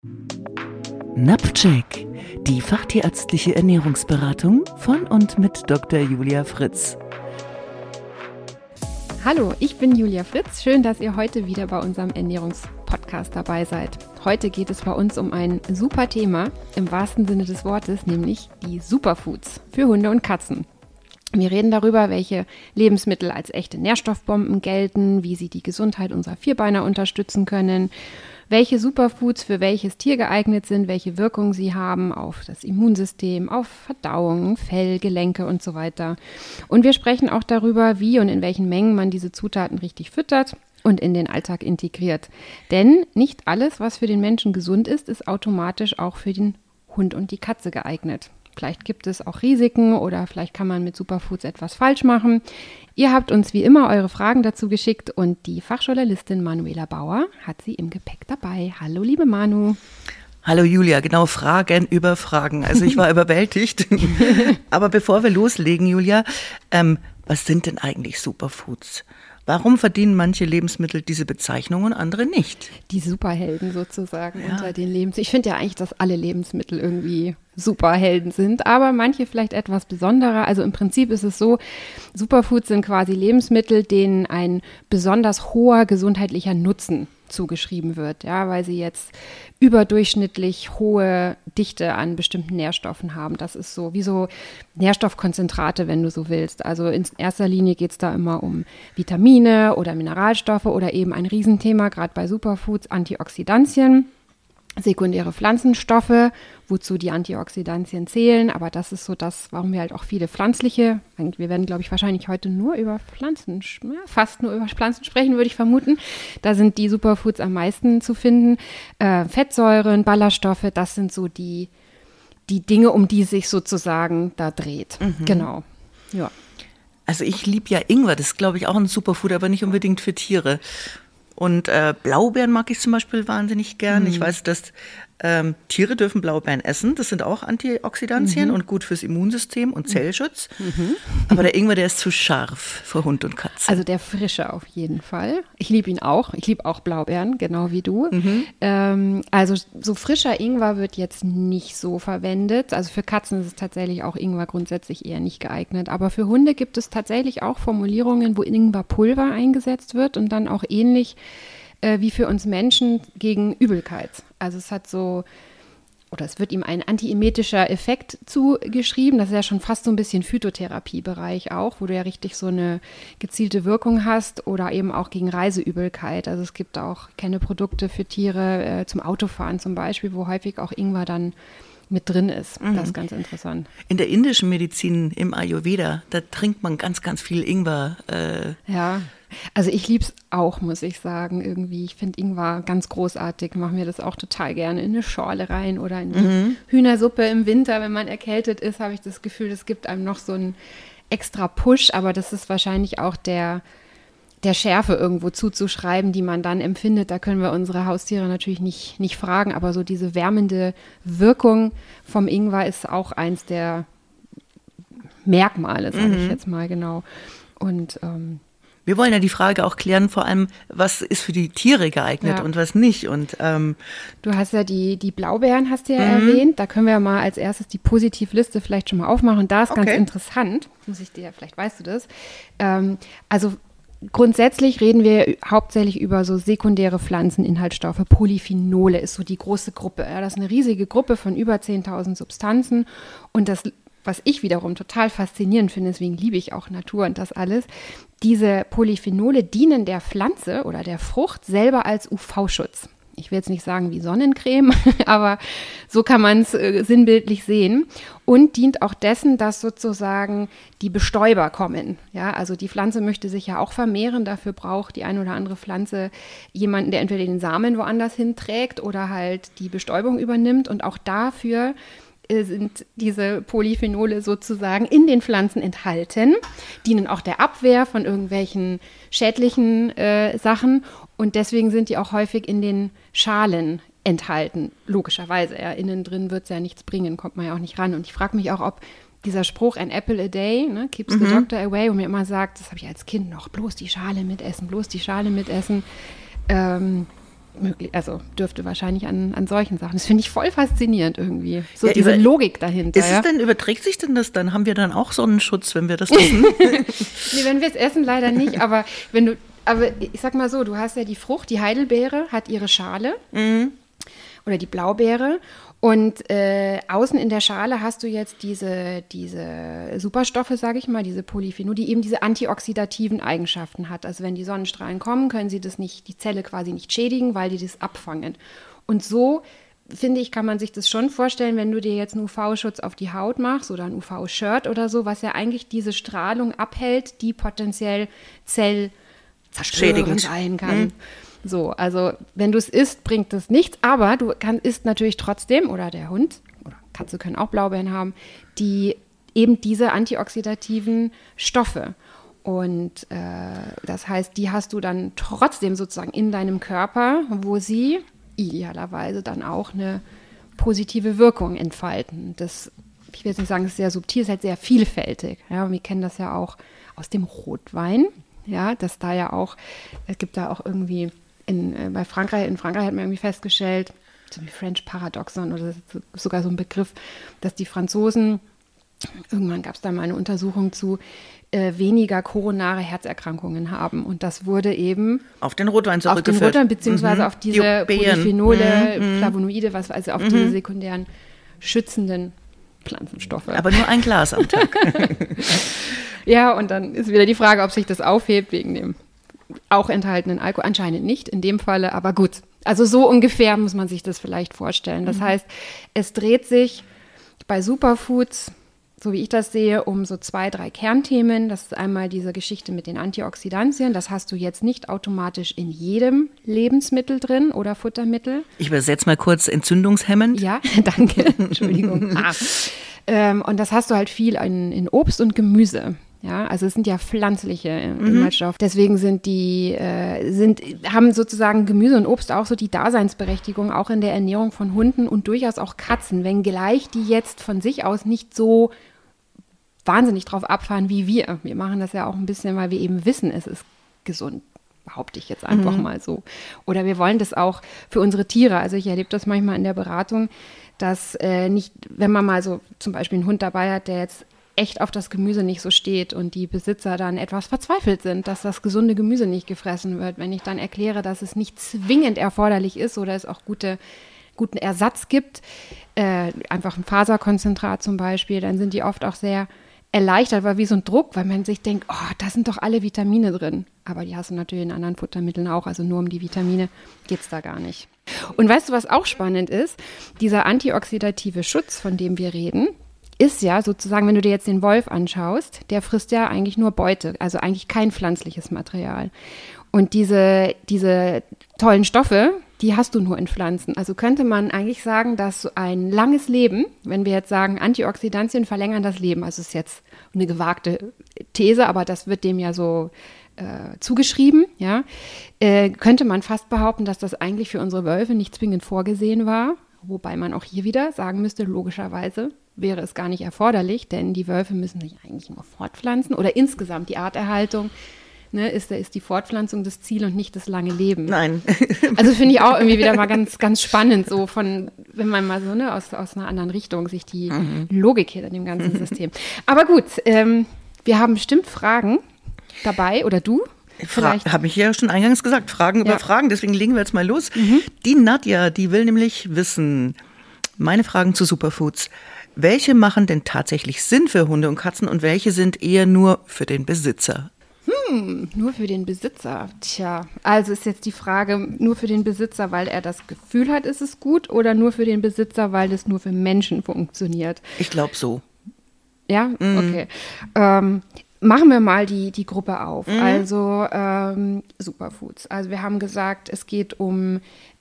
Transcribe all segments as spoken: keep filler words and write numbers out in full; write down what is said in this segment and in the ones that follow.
NAPCheck, die fachtierärztliche Ernährungsberatung von und mit Doktor Julia Fritz. Hallo, ich bin Julia Fritz. Schön, dass ihr heute wieder bei unserem Ernährungspodcast dabei seid. Heute geht es bei uns um ein super Thema, im wahrsten Sinne des Wortes, nämlich die Superfoods für Hunde und Katzen. Wir reden darüber, welche Lebensmittel als echte Nährstoffbomben gelten, wie sie die Gesundheit unserer Vierbeiner unterstützen können, welche Superfoods für welches Tier geeignet sind, welche Wirkung sie haben auf das Immunsystem, auf Verdauung, Fell, Gelenke und so weiter. Und wir sprechen auch darüber, wie und in welchen Mengen man diese Zutaten richtig füttert und in den Alltag integriert. Denn nicht alles, was für den Menschen gesund ist, ist automatisch auch für den Hund und die Katze geeignet. Vielleicht gibt es auch Risiken oder vielleicht kann man mit Superfoods etwas falsch machen. Ihr habt uns wie immer eure Fragen dazu geschickt und die Fachjournalistin Manuela Bauer hat sie im Gepäck dabei. Hallo liebe Manu. Hallo Julia, genau, Fragen über Fragen. Also ich war überwältigt. Aber bevor wir loslegen, Julia, ähm, was sind denn eigentlich Superfoods? Warum verdienen manche Lebensmittel diese Bezeichnung und andere nicht? Die Superhelden sozusagen ja. unter den Lebensmitteln. Ich finde ja eigentlich, dass alle Lebensmittel irgendwie Superhelden sind, aber manche vielleicht etwas besonderer. Also im Prinzip ist es so, Superfoods sind quasi Lebensmittel, denen ein besonders hoher gesundheitlicher Nutzen zugeschrieben wird, ja, weil sie jetzt überdurchschnittlich hohe Dichte an bestimmten Nährstoffen haben. Das ist so wie so Nährstoffkonzentrate, wenn du so willst. Also in erster Linie geht es da immer um Vitamine oder Mineralstoffe oder eben ein Riesenthema, gerade bei Superfoods, Antioxidantien. Sekundäre Pflanzenstoffe, wozu die Antioxidantien zählen, aber das ist so das, warum wir halt auch viele pflanzliche, wir werden, glaube ich, wahrscheinlich heute nur über Pflanzen, ja, fast nur über Pflanzen sprechen, würde ich vermuten. Da sind die Superfoods am meisten zu finden. Äh, Fettsäuren, Ballaststoffe, das sind so die, die Dinge, um die sich sozusagen da dreht. Mhm. Genau, ja. Also ich liebe ja Ingwer, das ist, glaube ich, auch ein Superfood, aber nicht unbedingt für Tiere. Und äh, Blaubeeren mag ich zum Beispiel wahnsinnig gern. Mhm. Ich weiß, dass ähm, Tiere dürfen Blaubeeren essen. Das sind auch Antioxidantien mhm. und gut fürs Immunsystem und Zellschutz. Mhm. Aber der Ingwer, der ist zu scharf für Hund und Katze. Also der frische auf jeden Fall. Ich liebe ihn auch. Ich liebe auch Blaubeeren, genau wie du. Mhm. Ähm, also so frischer Ingwer wird jetzt nicht so verwendet. Also für Katzen ist es tatsächlich auch Ingwer grundsätzlich eher nicht geeignet. Aber für Hunde gibt es tatsächlich auch Formulierungen, wo Ingwerpulver eingesetzt wird und dann auch ähnlich wie für uns Menschen gegen Übelkeit. Also es hat so, oder es wird ihm ein antiemetischer Effekt zugeschrieben. Das ist ja schon fast so ein bisschen Phytotherapiebereich auch, wo du ja richtig so eine gezielte Wirkung hast oder eben auch gegen Reiseübelkeit. Also es gibt auch, ich kenne Produkte für Tiere äh, zum Autofahren zum Beispiel, wo häufig auch Ingwer dann mit drin ist. Mhm. Das ist ganz interessant. In der indischen Medizin, im Ayurveda, da trinkt man ganz, ganz viel Ingwer. Äh, ja. Also ich liebe es auch, muss ich sagen, irgendwie. Ich finde Ingwer ganz großartig, mache mir das auch total gerne in eine Schorle rein oder in die mhm. Hühnersuppe im Winter, wenn man erkältet ist, habe ich das Gefühl, das gibt einem noch so einen extra Push, aber das ist wahrscheinlich auch der, der Schärfe irgendwo zuzuschreiben, die man dann empfindet. Da können wir unsere Haustiere natürlich nicht, nicht fragen, aber so diese wärmende Wirkung vom Ingwer ist auch eins der Merkmale, sage mhm. ich jetzt mal genau. Und ähm, wir wollen ja die Frage auch klären, vor allem, was ist für die Tiere geeignet ja. und was nicht. Und ähm, du hast ja die, die Blaubeeren, hast du ja mhm. erwähnt. Da können wir ja mal als erstes die Positivliste vielleicht schon mal aufmachen. Da ist okay. ganz interessant, muss ich dir, vielleicht weißt du das. Ähm, also grundsätzlich reden wir hauptsächlich über so sekundäre Pflanzeninhaltsstoffe. Polyphenole ist so die große Gruppe. Ja, das ist eine riesige Gruppe von über zehntausend Substanzen. Und das, was ich wiederum total faszinierend finde, deswegen liebe ich auch Natur und das alles, diese Polyphenole dienen der Pflanze oder der Frucht selber als U V-Schutz. Ich will jetzt nicht sagen wie Sonnencreme, aber so kann man es äh, sinnbildlich sehen. Und dient auch dessen, dass sozusagen die Bestäuber kommen. Ja, also die Pflanze möchte sich ja auch vermehren. Dafür braucht die eine oder andere Pflanze jemanden, der entweder den Samen woanders hinträgt oder halt die Bestäubung übernimmt. Und auch dafür sind diese Polyphenole sozusagen in den Pflanzen enthalten, dienen auch der Abwehr von irgendwelchen schädlichen äh, Sachen und deswegen sind die auch häufig in den Schalen enthalten, logischerweise. Ja, innen drin wird es ja nichts bringen, kommt man ja auch nicht ran. Und ich frage mich auch, ob dieser Spruch, an apple a day, ne, keeps mhm. the doctor away, wo mir immer sagt, das habe ich als Kind noch, bloß die Schale mitessen, bloß die Schale mitessen, ähm, möglich, also dürfte wahrscheinlich an, an solchen Sachen. Das finde ich voll faszinierend irgendwie. So ja, diese über, Logik dahinter. Ist es ja? denn, überträgt sich denn das dann? Haben wir dann auch Sonnenschutz, wenn wir das essen? Nee, wenn wir es essen, leider nicht. Aber wenn du, aber ich sag mal so, du hast ja die Frucht, die Heidelbeere hat ihre Schale mhm. oder die Blaubeere. Und äh, außen in der Schale hast du jetzt diese, diese Superstoffe, sage ich mal, diese Polyphenol, die eben diese antioxidativen Eigenschaften hat. Also wenn die Sonnenstrahlen kommen, können sie das nicht, die Zelle quasi nicht schädigen, weil die das abfangen. Und so, finde ich, kann man sich das schon vorstellen, wenn du dir jetzt einen U V-Schutz auf die Haut machst oder ein U V-Shirt oder so, was ja eigentlich diese Strahlung abhält, die potenziell zellzerstörend sein kann. Mhm. So, also wenn du es isst, bringt das nichts, aber du kann, isst natürlich trotzdem, oder der Hund, oder Katze können auch Blaubeeren haben, die eben diese antioxidativen Stoffe. Und äh, das heißt, die hast du dann trotzdem sozusagen in deinem Körper, wo sie idealerweise dann auch eine positive Wirkung entfalten. Das, ich will jetzt nicht sagen, es ist sehr subtil, es ist halt sehr vielfältig. Ja, und wir kennen das ja auch aus dem Rotwein, ja, dass da ja auch, es gibt da auch irgendwie In, äh, bei Frankreich, in Frankreich hat man irgendwie festgestellt, so wie French Paradoxon oder sogar so ein Begriff, dass die Franzosen, irgendwann gab es da mal eine Untersuchung zu, äh, weniger koronare Herzerkrankungen haben. Und das wurde eben auf den Rotwein zurückgeführt. Auf den Rotwein, beziehungsweise mhm. auf diese die Polyphenole, mhm. Flavonoide, was, also auf mhm. diese sekundären schützenden Pflanzenstoffe. Aber nur ein Glas am Tag. Ja, und dann ist wieder die Frage, ob sich das aufhebt wegen dem auch enthaltenen Alkohol, anscheinend nicht in dem Falle, aber gut. Also so ungefähr muss man sich das vielleicht vorstellen. Das mhm. heißt, es dreht sich bei Superfoods, so wie ich das sehe, um so zwei, drei Kernthemen. Das ist einmal diese Geschichte mit den Antioxidantien. Das hast du jetzt nicht automatisch in jedem Lebensmittel drin oder Futtermittel. Ich übersetze mal kurz entzündungshemmend. Ja, danke. Entschuldigung. Ah. Ähm, und das hast du halt viel in, in Obst und Gemüse. Ja, also es sind ja pflanzliche Inhaltsstoffe. Mhm. Deswegen sind die, äh, sind, haben sozusagen Gemüse und Obst auch so die Daseinsberechtigung, auch in der Ernährung von Hunden und durchaus auch Katzen, wenngleich die jetzt von sich aus nicht so wahnsinnig drauf abfahren wie wir. Wir machen das ja auch ein bisschen, weil wir eben wissen, es ist gesund, behaupte ich jetzt einfach mhm. mal so. Oder wir wollen das auch für unsere Tiere. Also ich erlebe das manchmal in der Beratung, dass äh, nicht, wenn man mal so zum Beispiel einen Hund dabei hat, der jetzt echt auf das Gemüse nicht so steht und die Besitzer dann etwas verzweifelt sind, dass das gesunde Gemüse nicht gefressen wird. Wenn ich dann erkläre, dass es nicht zwingend erforderlich ist oder es auch gute, guten Ersatz gibt, äh, einfach ein Faserkonzentrat zum Beispiel, dann sind die oft auch sehr erleichtert, weil wie so ein Druck, weil man sich denkt, oh, da sind doch alle Vitamine drin. Aber die hast du natürlich in anderen Futtermitteln auch, also nur um die Vitamine geht es da gar nicht. Und weißt du, was auch spannend ist? Dieser antioxidative Schutz, von dem wir reden, ist ja sozusagen, wenn du dir jetzt den Wolf anschaust, der frisst ja eigentlich nur Beute, also eigentlich kein pflanzliches Material. Und diese, diese tollen Stoffe, die hast du nur in Pflanzen. Also könnte man eigentlich sagen, dass ein langes Leben, wenn wir jetzt sagen, Antioxidantien verlängern das Leben, also ist jetzt eine gewagte These, aber das wird dem ja so äh, zugeschrieben, ja, äh, könnte man fast behaupten, dass das eigentlich für unsere Wölfe nicht zwingend vorgesehen war, wobei man auch hier wieder sagen müsste, logischerweise wäre es gar nicht erforderlich, denn die Wölfe müssen sich eigentlich nur fortpflanzen oder insgesamt die Arterhaltung, ne, ist, ist die Fortpflanzung das Ziel und nicht das lange Leben. Nein. Also finde ich auch irgendwie wieder mal ganz, ganz spannend, so von, wenn man mal so ne, aus, aus einer anderen Richtung sich die mhm. Logik hier in dem ganzen System. Aber gut, ähm, wir haben bestimmt Fragen dabei oder du? Vielleicht habe ich ja schon eingangs gesagt, Fragen über ja. Fragen, deswegen legen wir jetzt mal los. Mhm. Die Nadja, die will nämlich wissen, meine Fragen zu Superfoods. Welche machen denn tatsächlich Sinn für Hunde und Katzen und welche sind eher nur für den Besitzer? Hm, nur für den Besitzer. Tja, also ist jetzt die Frage, nur für den Besitzer, weil er das Gefühl hat, ist es gut, oder nur für den Besitzer, weil es nur für Menschen funktioniert? Ich glaube so. Ja, mhm. okay. Ähm, machen wir mal die, die Gruppe auf. Mhm. Also ähm, Superfoods. Also wir haben gesagt, es geht um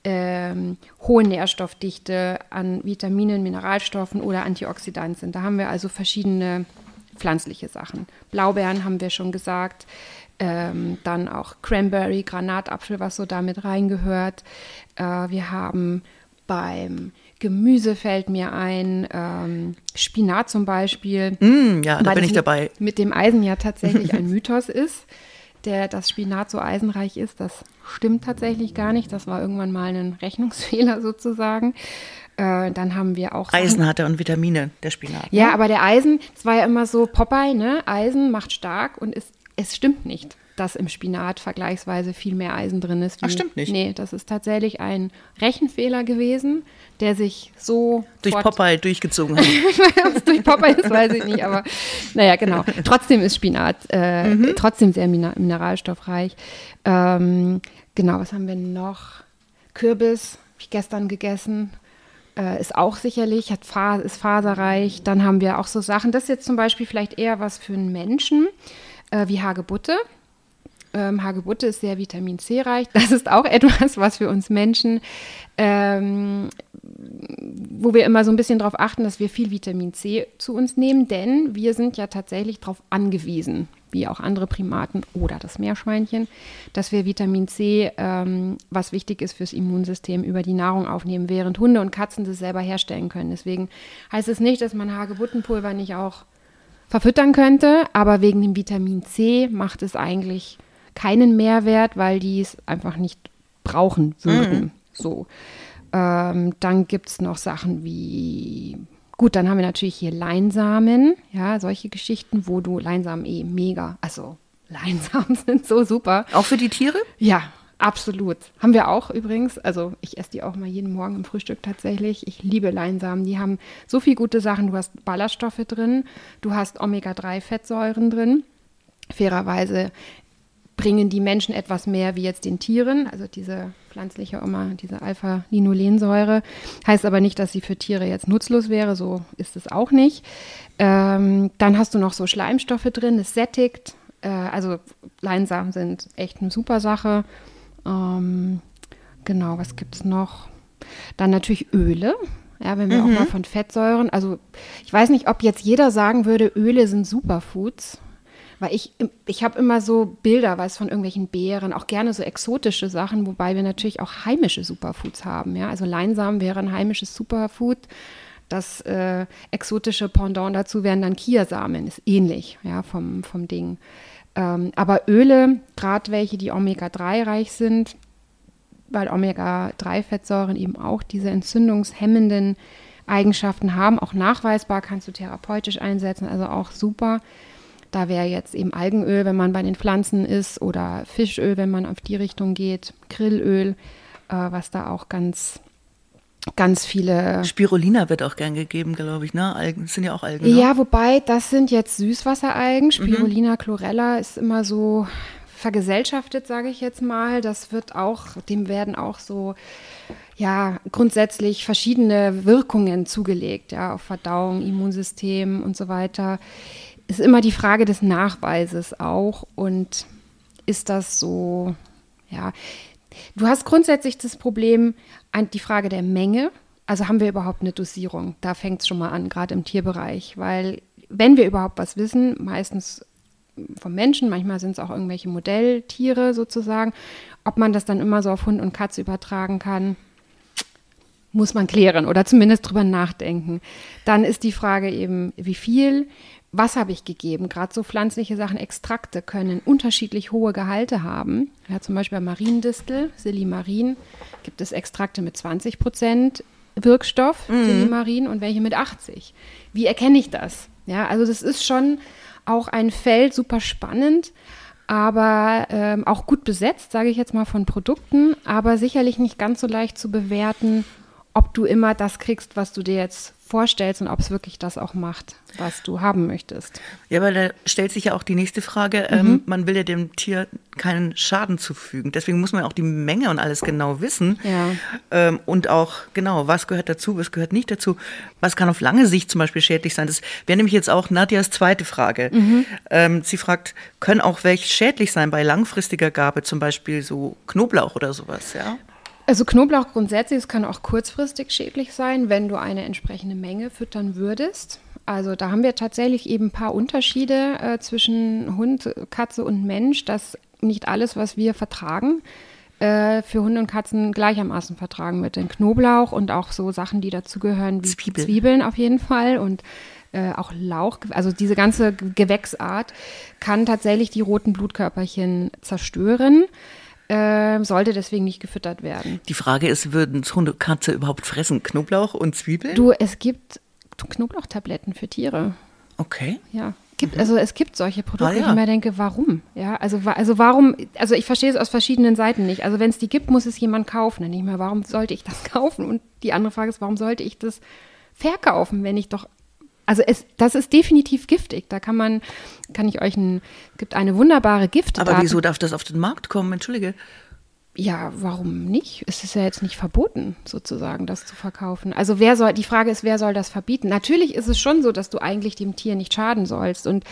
ähm, hohe Nährstoffdichte an Vitaminen, Mineralstoffen oder Antioxidantien. Da haben wir also verschiedene pflanzliche Sachen. Blaubeeren haben wir schon gesagt. Ähm, dann auch Cranberry, Granatapfel, was so damit reingehört. Äh, wir haben beim Gemüse fällt mir ein, ähm, Spinat zum Beispiel. Mm, ja, da bin ich mit, dabei. Mit dem Eisen ja tatsächlich ein Mythos ist. der, dass Spinat so eisenreich ist. Das stimmt tatsächlich gar nicht. Das war irgendwann mal ein Rechnungsfehler sozusagen. Äh, dann haben wir auch Eisen Sachen, hat er und Vitamine, der Spinat. Ne? Ja, aber der Eisen, das war ja immer so Popeye, ne? Eisen macht stark und es, es stimmt nicht, dass im Spinat vergleichsweise viel mehr Eisen drin ist. Wie, Ach, stimmt nicht? Nee, das ist tatsächlich ein Rechenfehler gewesen, der sich so durch Popeye durchgezogen hat. Ob es durch Popeye ist, weiß ich nicht, aber naja, genau. Trotzdem ist Spinat äh, mhm. trotzdem sehr mineralstoffreich. Ähm, genau, was haben wir noch? Kürbis, habe ich gestern gegessen. Äh, ist auch sicherlich, hat Fa- ist faserreich. Dann haben wir auch so Sachen, das ist jetzt zum Beispiel vielleicht eher was für einen Menschen, äh, wie Hagebutte. Ähm, Hagebutte ist sehr Vitamin C reich. Das ist auch etwas, was für uns Menschen, ähm, wo wir immer so ein bisschen darauf achten, dass wir viel Vitamin C zu uns nehmen, denn wir sind ja tatsächlich darauf angewiesen, wie auch andere Primaten oder das Meerschweinchen, dass wir Vitamin C, ähm, was wichtig ist fürs Immunsystem, über die Nahrung aufnehmen, während Hunde und Katzen das selber herstellen können. Deswegen heißt es nicht, dass man Hagebuttenpulver nicht auch verfüttern könnte, aber wegen dem Vitamin C macht es eigentlich keinen Mehrwert, weil die es einfach nicht brauchen würden. Mhm. So. Ähm, dann gibt es noch Sachen wie, gut, dann haben wir natürlich hier Leinsamen, ja, solche Geschichten, wo du Leinsamen eh mega, also Leinsamen sind so super. Auch für die Tiere? Ja, absolut. Haben wir auch übrigens, also ich esse die auch mal jeden Morgen im Frühstück tatsächlich. Ich liebe Leinsamen, die haben so viele gute Sachen. Du hast Ballaststoffe drin, du hast Omega drei Fettsäuren drin. Fairerweise bringen die Menschen etwas mehr wie jetzt den Tieren, also diese pflanzliche Oma, diese Alpha-Linolensäure. Heißt aber nicht, dass sie für Tiere jetzt nutzlos wäre, so ist es auch nicht. Ähm, dann hast du noch so Schleimstoffe drin, es sättigt. Äh, also Leinsamen sind echt eine super Sache. Ähm, genau, was gibt es noch? Dann natürlich Öle. Ja, wenn wir mhm. auch mal von Fettsäuren, also ich weiß nicht, ob jetzt jeder sagen würde, Öle sind Superfoods. Weil ich, ich habe immer so Bilder, weiß von irgendwelchen Beeren, auch gerne so exotische Sachen, wobei wir natürlich auch heimische Superfoods haben. Ja? Also Leinsamen wäre ein heimisches Superfood. Das äh, exotische Pendant dazu wären dann Chiasamen, ist ähnlich, ja, vom, vom Ding. Ähm, aber Öle, gerade welche, die Omega drei reich sind, weil Omega drei Fettsäuren eben auch diese entzündungshemmenden Eigenschaften haben, auch nachweisbar, kannst du therapeutisch einsetzen, also auch super. Da wäre jetzt eben Algenöl, wenn man bei den Pflanzen ist, oder Fischöl, wenn man auf die Richtung geht, Grillöl, äh, was da auch ganz, ganz viele... Spirulina wird auch gern gegeben, glaube ich, ne? Algen, das sind ja auch Algen, Ja, ne? wobei, das sind jetzt Süßwasseralgen. Spirulina mhm. chlorella ist immer so vergesellschaftet, sage ich jetzt mal. Das wird auch, dem werden auch so, ja, grundsätzlich verschiedene Wirkungen zugelegt, ja, auf Verdauung, Immunsystem und so weiter. Ist immer die Frage des Nachweises auch, und ist das so, ja, du hast grundsätzlich das Problem, die Frage der Menge, also haben wir überhaupt eine Dosierung, da fängt es schon mal an, gerade im Tierbereich, weil wenn wir überhaupt was wissen, meistens vom Menschen, manchmal sind es auch irgendwelche Modelltiere sozusagen, ob man das dann immer so auf Hund und Katze übertragen kann, muss man klären oder zumindest drüber nachdenken. Dann ist die Frage eben, wie viel, was habe ich gegeben? Gerade so pflanzliche Sachen, Extrakte können unterschiedlich hohe Gehalte haben. Ja, zum Beispiel bei Mariendistel, Silimarin, gibt es Extrakte mit zwanzig Prozent Wirkstoff, mhm. Silimarin, und welche mit achtzig. Wie erkenne ich das? Ja, also das ist schon auch ein Feld, super spannend, aber ähm, auch gut besetzt, sage ich jetzt mal, von Produkten, aber sicherlich nicht ganz so leicht zu bewerten, ob du immer das kriegst, was du dir jetzt vorstellst, und ob es wirklich das auch macht, was du haben möchtest. Ja, weil da stellt sich ja auch die nächste Frage, mhm. ähm, man will ja dem Tier keinen Schaden zufügen. Deswegen muss man auch die Menge und alles genau wissen. Ja. Ähm, und auch, genau, was gehört dazu, was gehört nicht dazu. Was kann auf lange Sicht zum Beispiel schädlich sein? Das wäre nämlich jetzt auch Nadjas zweite Frage. Mhm. Ähm, sie fragt, können auch welche schädlich sein bei langfristiger Gabe, zum Beispiel so Knoblauch oder sowas, ja? Also Knoblauch grundsätzlich, es kann auch kurzfristig schädlich sein, wenn du eine entsprechende Menge füttern würdest. Also da haben wir tatsächlich eben ein paar Unterschiede äh, zwischen Hund, Katze und Mensch, dass nicht alles, was wir vertragen, äh, für Hunde und Katzen gleichermaßen vertragen wird. Denn Knoblauch und auch so Sachen, die dazugehören, wie Zwiebeln. Zwiebeln auf jeden Fall und äh, auch Lauch, also diese ganze Gewächsart kann tatsächlich die roten Blutkörperchen zerstören. Äh, sollte deswegen nicht gefüttert werden. Die Frage ist, würden Hunde, Katze überhaupt fressen? Knoblauch und Zwiebeln? Du, es gibt Knoblauchtabletten für Tiere. Okay. Ja, gibt, also es gibt solche Produkte, Ah, ja. ich mir denke, warum? Ja, also, wa- also warum, also ich verstehe es aus verschiedenen Seiten nicht. Also wenn es die gibt, muss es jemand kaufen. Dann nicht mehr, warum sollte ich das kaufen? Und die andere Frage ist, warum sollte ich das verkaufen, wenn ich doch, also es, das ist definitiv giftig. Da kann man, kann ich euch ein, gibt eine wunderbare Giftdaten. Aber wieso darf das auf den Markt kommen? Entschuldige. Ja, warum nicht? Es ist ja jetzt nicht verboten, sozusagen, das zu verkaufen. Also wer soll, die Frage ist, wer soll das verbieten? Natürlich ist es schon so, dass du eigentlich dem Tier nicht schaden sollst. Und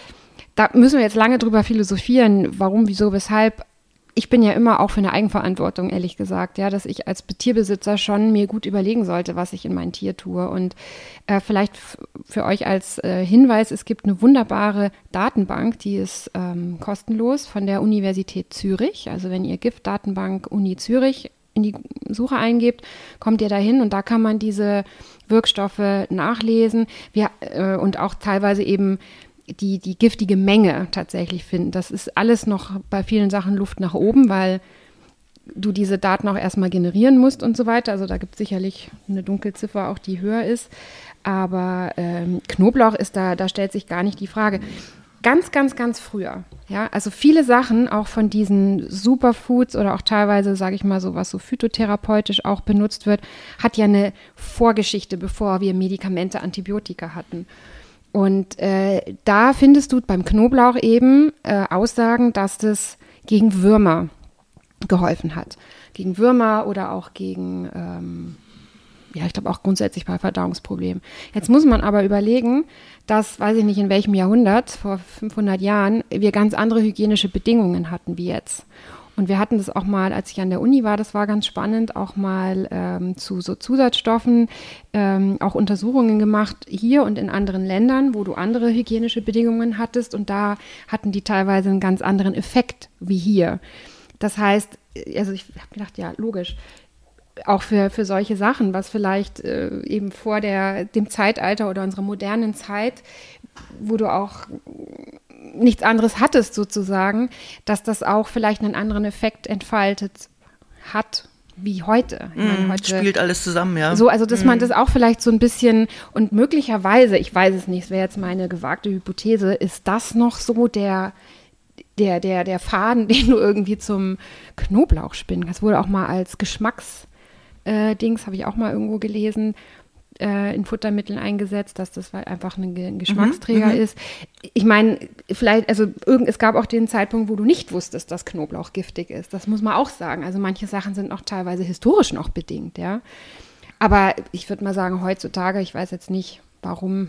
da müssen wir jetzt lange drüber philosophieren, warum, wieso, weshalb. Ich bin ja immer auch für eine Eigenverantwortung, ehrlich gesagt, ja, dass ich als Tierbesitzer schon mir gut überlegen sollte, was ich in mein Tier tue. Und äh, vielleicht f- für euch als äh, Hinweis, es gibt eine wunderbare Datenbank, die ist ähm, kostenlos von der Universität Zürich. Also wenn ihr Giftdatenbank Uni Zürich in die Suche eingebt, kommt ihr dahin und da kann man diese Wirkstoffe nachlesen. Wir, äh, und auch teilweise eben die, die giftige Menge tatsächlich finden. Das ist alles noch bei vielen Sachen Luft nach oben, weil du diese Daten auch erstmal generieren musst und so weiter. Also da gibt es sicherlich eine Dunkelziffer auch, die höher ist. Aber ähm, Knoblauch ist da, da stellt sich gar nicht die Frage. Ganz, ganz, ganz früher. Ja, also viele Sachen auch von diesen Superfoods oder auch teilweise, sage ich mal so, was so phytotherapeutisch auch benutzt wird, hat ja eine Vorgeschichte, bevor wir Medikamente, Antibiotika hatten. Und äh, da findest du beim Knoblauch eben äh, Aussagen, dass das gegen Würmer geholfen hat. Gegen Würmer oder auch gegen, ähm, ja, ich glaube auch grundsätzlich bei Verdauungsproblemen. Jetzt muss man aber überlegen, dass, weiß ich nicht in welchem Jahrhundert, vor fünfhundert Jahren, wir ganz andere hygienische Bedingungen hatten wie jetzt. Und wir hatten das auch mal, als ich an der Uni war, das war ganz spannend, auch mal ähm, zu so Zusatzstoffen, ähm, auch Untersuchungen gemacht hier und in anderen Ländern, wo du andere hygienische Bedingungen hattest. Und da hatten die teilweise einen ganz anderen Effekt wie hier. Das heißt, also ich habe gedacht, ja, logisch, auch für, für solche Sachen, was vielleicht äh, eben vor der, dem Zeitalter oder unserer modernen Zeit, wo du auch nichts anderes hattest sozusagen, dass das auch vielleicht einen anderen Effekt entfaltet hat wie heute. Ich meine, Mm, heute spielt alles zusammen, ja. so, also dass mm. man das auch vielleicht so ein bisschen und möglicherweise, ich weiß es nicht, es wäre jetzt meine gewagte Hypothese, ist das noch so der der der der Faden, den du irgendwie zum Knoblauch spinnen kannst. Wurde auch mal als Geschmacks äh, Dings, habe ich auch mal irgendwo gelesen, in Futtermitteln eingesetzt, dass das einfach ein Geschmacksträger mhm, ist. Ich meine, vielleicht, also irgend, es gab auch den Zeitpunkt, wo du nicht wusstest, dass Knoblauch giftig ist. Das muss man auch sagen. Also manche Sachen sind auch teilweise historisch noch bedingt, ja. Aber ich würde mal sagen, heutzutage, ich weiß jetzt nicht, warum,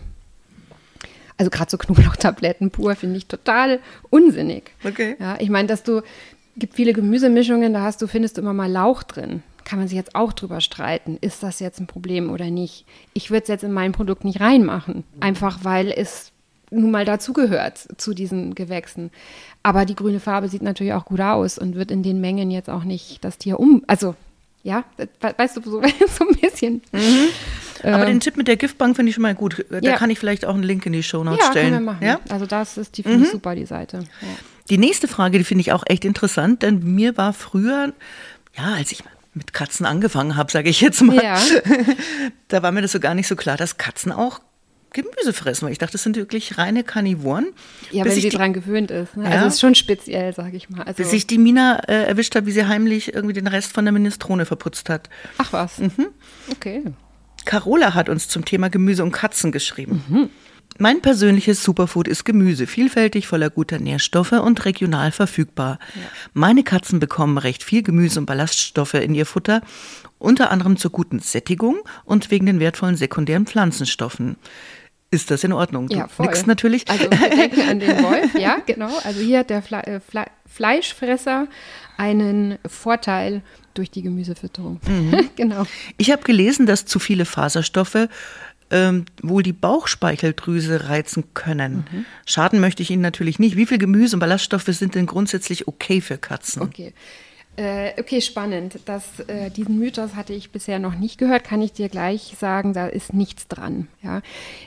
also gerade so Knoblauchtabletten pur finde ich total unsinnig. Okay. Ja, ich meine, dass du, gibt viele Gemüsemischungen, da hast du, findest du immer mal Lauch drin. Kann man sich jetzt auch drüber streiten, ist das jetzt ein Problem oder nicht. Ich würde es jetzt in mein Produkt nicht reinmachen, einfach weil es nun mal dazugehört zu diesen Gewächsen. Aber die grüne Farbe sieht natürlich auch gut aus und wird in den Mengen jetzt auch nicht das Tier um, also ja, weißt du, so, so ein bisschen. Mhm. Aber ähm, den Tipp mit der Giftbank finde ich schon mal gut. Da ja. kann ich vielleicht auch einen Link in die Shownotes ja, stellen. Können wir machen. Ja, also das ist, die finde mhm. ich super, die Seite. Ja. Die nächste Frage, die finde ich auch echt interessant, denn mir war früher, ja, als ich mit Katzen angefangen habe, sage ich jetzt mal, Ja. da war mir das so gar nicht so klar, dass Katzen auch Gemüse fressen, weil ich dachte, das sind wirklich reine Karnivoren. Ja, bis wenn ich sie die, dran gewöhnt ist. Ne? Ja. Also es ist schon speziell, sage ich mal. Also, bis ich die Mina äh, erwischt habe, wie sie heimlich irgendwie den Rest von der Minestrone verputzt hat. ach was, Mhm. okay. Carola hat uns zum Thema Gemüse und Katzen geschrieben. Mhm. Mein persönliches Superfood ist Gemüse, vielfältig, voller guter Nährstoffe und regional verfügbar. Ja. Meine Katzen bekommen recht viel Gemüse und Ballaststoffe in ihr Futter, unter anderem zur guten Sättigung und wegen den wertvollen sekundären Pflanzenstoffen. Ist das in Ordnung? Du Ja, voll. nix natürlich. Also wir denken an den Wolf, ja, genau. Also hier hat der Fle- äh, Fle- Fleischfresser einen Vorteil durch die Gemüsefütterung. Mhm. Genau. Ich habe gelesen, dass zu viele Faserstoffe ähm, wohl die Bauchspeicheldrüse reizen können. Mhm. Schaden möchte ich ihnen natürlich nicht. Wie viel Gemüse und Ballaststoffe sind denn grundsätzlich okay für Katzen? Okay. Äh, okay, spannend. Das, äh, diesen Mythos hatte ich bisher noch nicht gehört, kann ich dir gleich sagen, da ist nichts dran. Ja.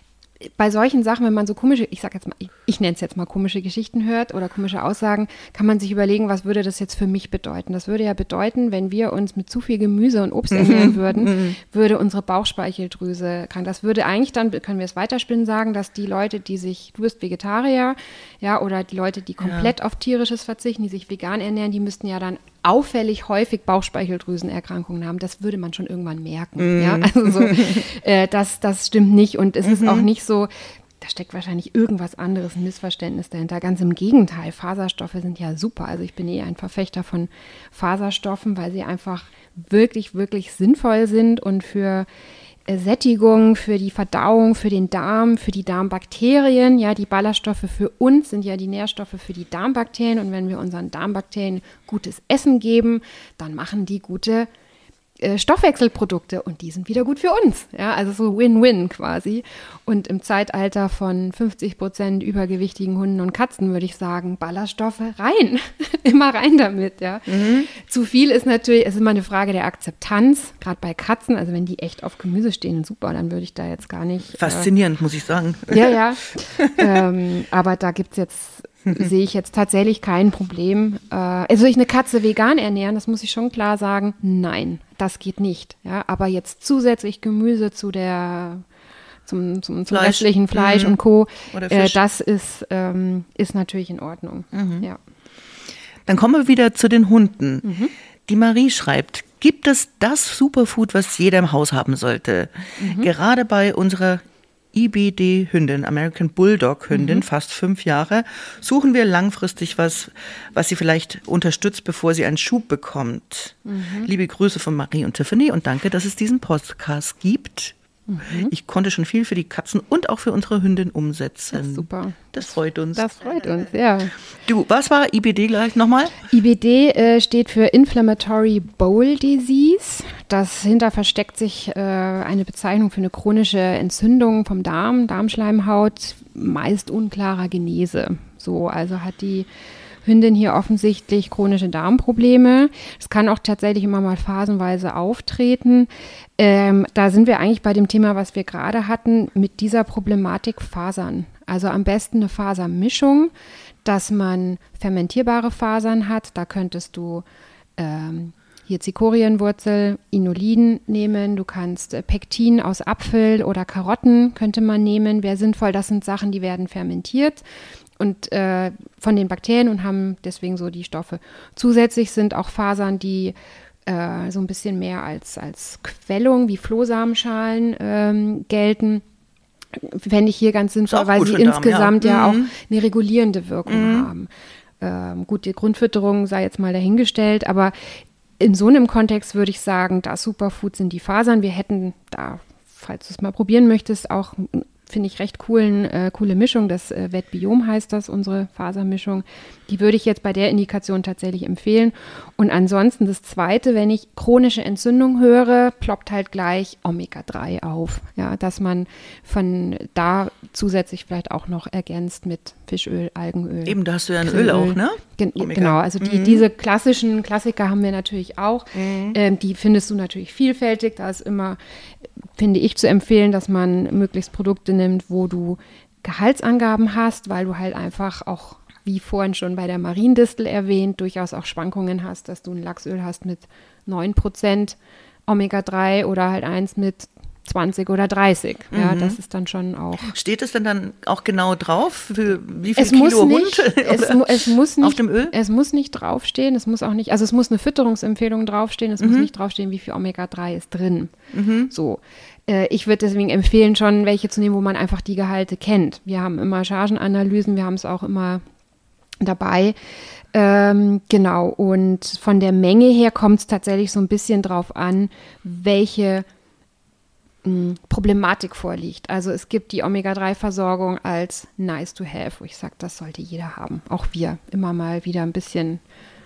Bei solchen Sachen, wenn man so komische, ich sag jetzt mal, ich, ich nenne es jetzt mal komische Geschichten hört oder komische Aussagen, kann man sich überlegen, was würde das jetzt für mich bedeuten? Das würde ja bedeuten, wenn wir uns mit zu viel Gemüse und Obst ernähren würden, würde unsere Bauchspeicheldrüse krank. Das würde eigentlich dann, können wir es weiterspinnen, sagen, dass die Leute, die sich, du bist Vegetarier, ja, oder die Leute, die komplett ja. auf tierisches verzichten, die sich vegan ernähren, die müssten ja dann auffällig häufig Bauchspeicheldrüsenerkrankungen haben. Das würde man schon irgendwann merken. Mm. Ja? Also so, äh, das, das stimmt nicht und es mm-hmm. ist auch nicht so, da steckt wahrscheinlich irgendwas anderes, ein Missverständnis dahinter. Ganz im Gegenteil, Faserstoffe sind ja super. Also ich bin eh ein Verfechter von Faserstoffen, weil sie einfach wirklich, wirklich sinnvoll sind und für Sättigung, für die Verdauung, für den Darm, für die Darmbakterien. Ja, die Ballaststoffe für uns sind ja die Nährstoffe für die Darmbakterien. Und wenn wir unseren Darmbakterien gutes Essen geben, dann machen die gute äh, Stoffwechselprodukte und die sind wieder gut für uns. Ja, also so Win-Win quasi. Und im Zeitalter von fünfzig Prozent übergewichtigen Hunden und Katzen würde ich sagen, Ballaststoffe rein. Immer rein damit, ja. Mhm. Zu viel ist natürlich, es ist immer eine Frage der Akzeptanz, gerade bei Katzen. Also wenn die echt auf Gemüse stehen, super, dann würde ich da jetzt gar nicht. Faszinierend, äh, muss ich sagen. Ja, ja. ähm, aber da gibt es jetzt, sehe ich jetzt tatsächlich kein Problem. Äh, also ich eine Katze vegan ernähren, das muss ich schon klar sagen, nein, das geht nicht. Ja, aber jetzt zusätzlich Gemüse zu der zum, zum, zum restlichen Fleisch mhm. und Co., äh, das ist, ähm, ist natürlich in Ordnung. Mhm. Ja. Dann kommen wir wieder zu den Hunden. Mhm. Die Marie schreibt, gibt es das Superfood, was jeder im Haus haben sollte? Mhm. Gerade bei unserer I B D-Hündin, American Bulldog-Hündin, mhm. fast fünf Jahre, suchen wir langfristig was, was sie vielleicht unterstützt, bevor sie einen Schub bekommt. Mhm. Liebe Grüße von Marie und Tiffany und danke, dass es diesen Podcast gibt. Mhm. Ich konnte schon viel für die Katzen und auch für unsere Hündin umsetzen. Das ist super. Das freut uns. Das freut uns, ja. Du, was war I B D gleich nochmal? I B D äh, steht für Inflammatory Bowel Disease. Das hinter versteckt sich äh, eine Bezeichnung für eine chronische Entzündung vom Darm, Darmschleimhaut, meist unklarer Genese. So, also hat die Hündin hier offensichtlich chronische Darmprobleme. Es kann auch tatsächlich immer mal phasenweise auftreten. Ähm, da sind wir eigentlich bei dem Thema, was wir gerade hatten, mit dieser Problematik Fasern. Also am besten eine Fasermischung, dass man fermentierbare Fasern hat. Da könntest du ähm, hier Zikorienwurzel, Inulin nehmen. Du kannst äh, Pektin aus Apfel oder Karotten könnte man nehmen. Wäre sinnvoll. Das sind Sachen, die werden fermentiert und äh, von den Bakterien und haben deswegen so die Stoffe. Zusätzlich sind auch Fasern, die äh, so ein bisschen mehr als, als Quellung wie Flohsamenschalen ähm, gelten. Fände ich hier ganz sinnvoll, weil sie insgesamt Darm, ja, ja mhm. auch eine regulierende Wirkung mhm. haben. Ähm, gut, die Grundfütterung sei jetzt mal dahingestellt, aber in so einem Kontext würde ich sagen, das Superfood sind die Fasern. Wir hätten da, falls du es mal probieren möchtest, auch finde ich recht coolen, äh, coole Mischung. Das äh, Vetbiom heißt das, unsere Fasermischung. Die würde ich jetzt bei der Indikation tatsächlich empfehlen. Und ansonsten das Zweite, wenn ich chronische Entzündung höre, ploppt halt gleich Omega drei auf. Ja, dass man von da zusätzlich vielleicht auch noch ergänzt mit Fischöl, Algenöl. Eben, da hast du ja ein Öl, Öl auch, ne? Gen- genau, also die, mhm. diese klassischen Klassiker haben wir natürlich auch. Mhm. Ähm, die findest du natürlich vielfältig. Da ist immer, finde ich, zu empfehlen, dass man möglichst Produkte nimmt, wo du Gehaltsangaben hast, weil du halt einfach auch, wie vorhin schon bei der Mariendistel erwähnt, durchaus auch Schwankungen hast, dass du ein Lachsöl hast mit neun Prozent Omega drei oder halt eins mit zwanzig oder dreißig. Mhm. Ja, das ist dann schon auch. Steht es denn dann auch genau drauf, für wie viel es Kilo muss Hund nicht, es, mu- es muss nicht auf dem Öl? Es muss nicht draufstehen, es muss auch nicht, also es muss eine Fütterungsempfehlung draufstehen, es mhm. muss nicht draufstehen, wie viel Omega drei ist drin. Mhm. So. Äh, ich würde deswegen empfehlen, schon welche zu nehmen, wo man einfach die Gehalte kennt. Wir haben immer Chargenanalysen, wir haben es auch immer dabei. Ähm, genau, und von der Menge her kommt es tatsächlich so ein bisschen drauf an, welche mh, Problematik vorliegt. Also es gibt die Omega drei Versorgung als nice to have, wo ich sage, das sollte jeder haben. Auch wir, immer mal wieder ein bisschen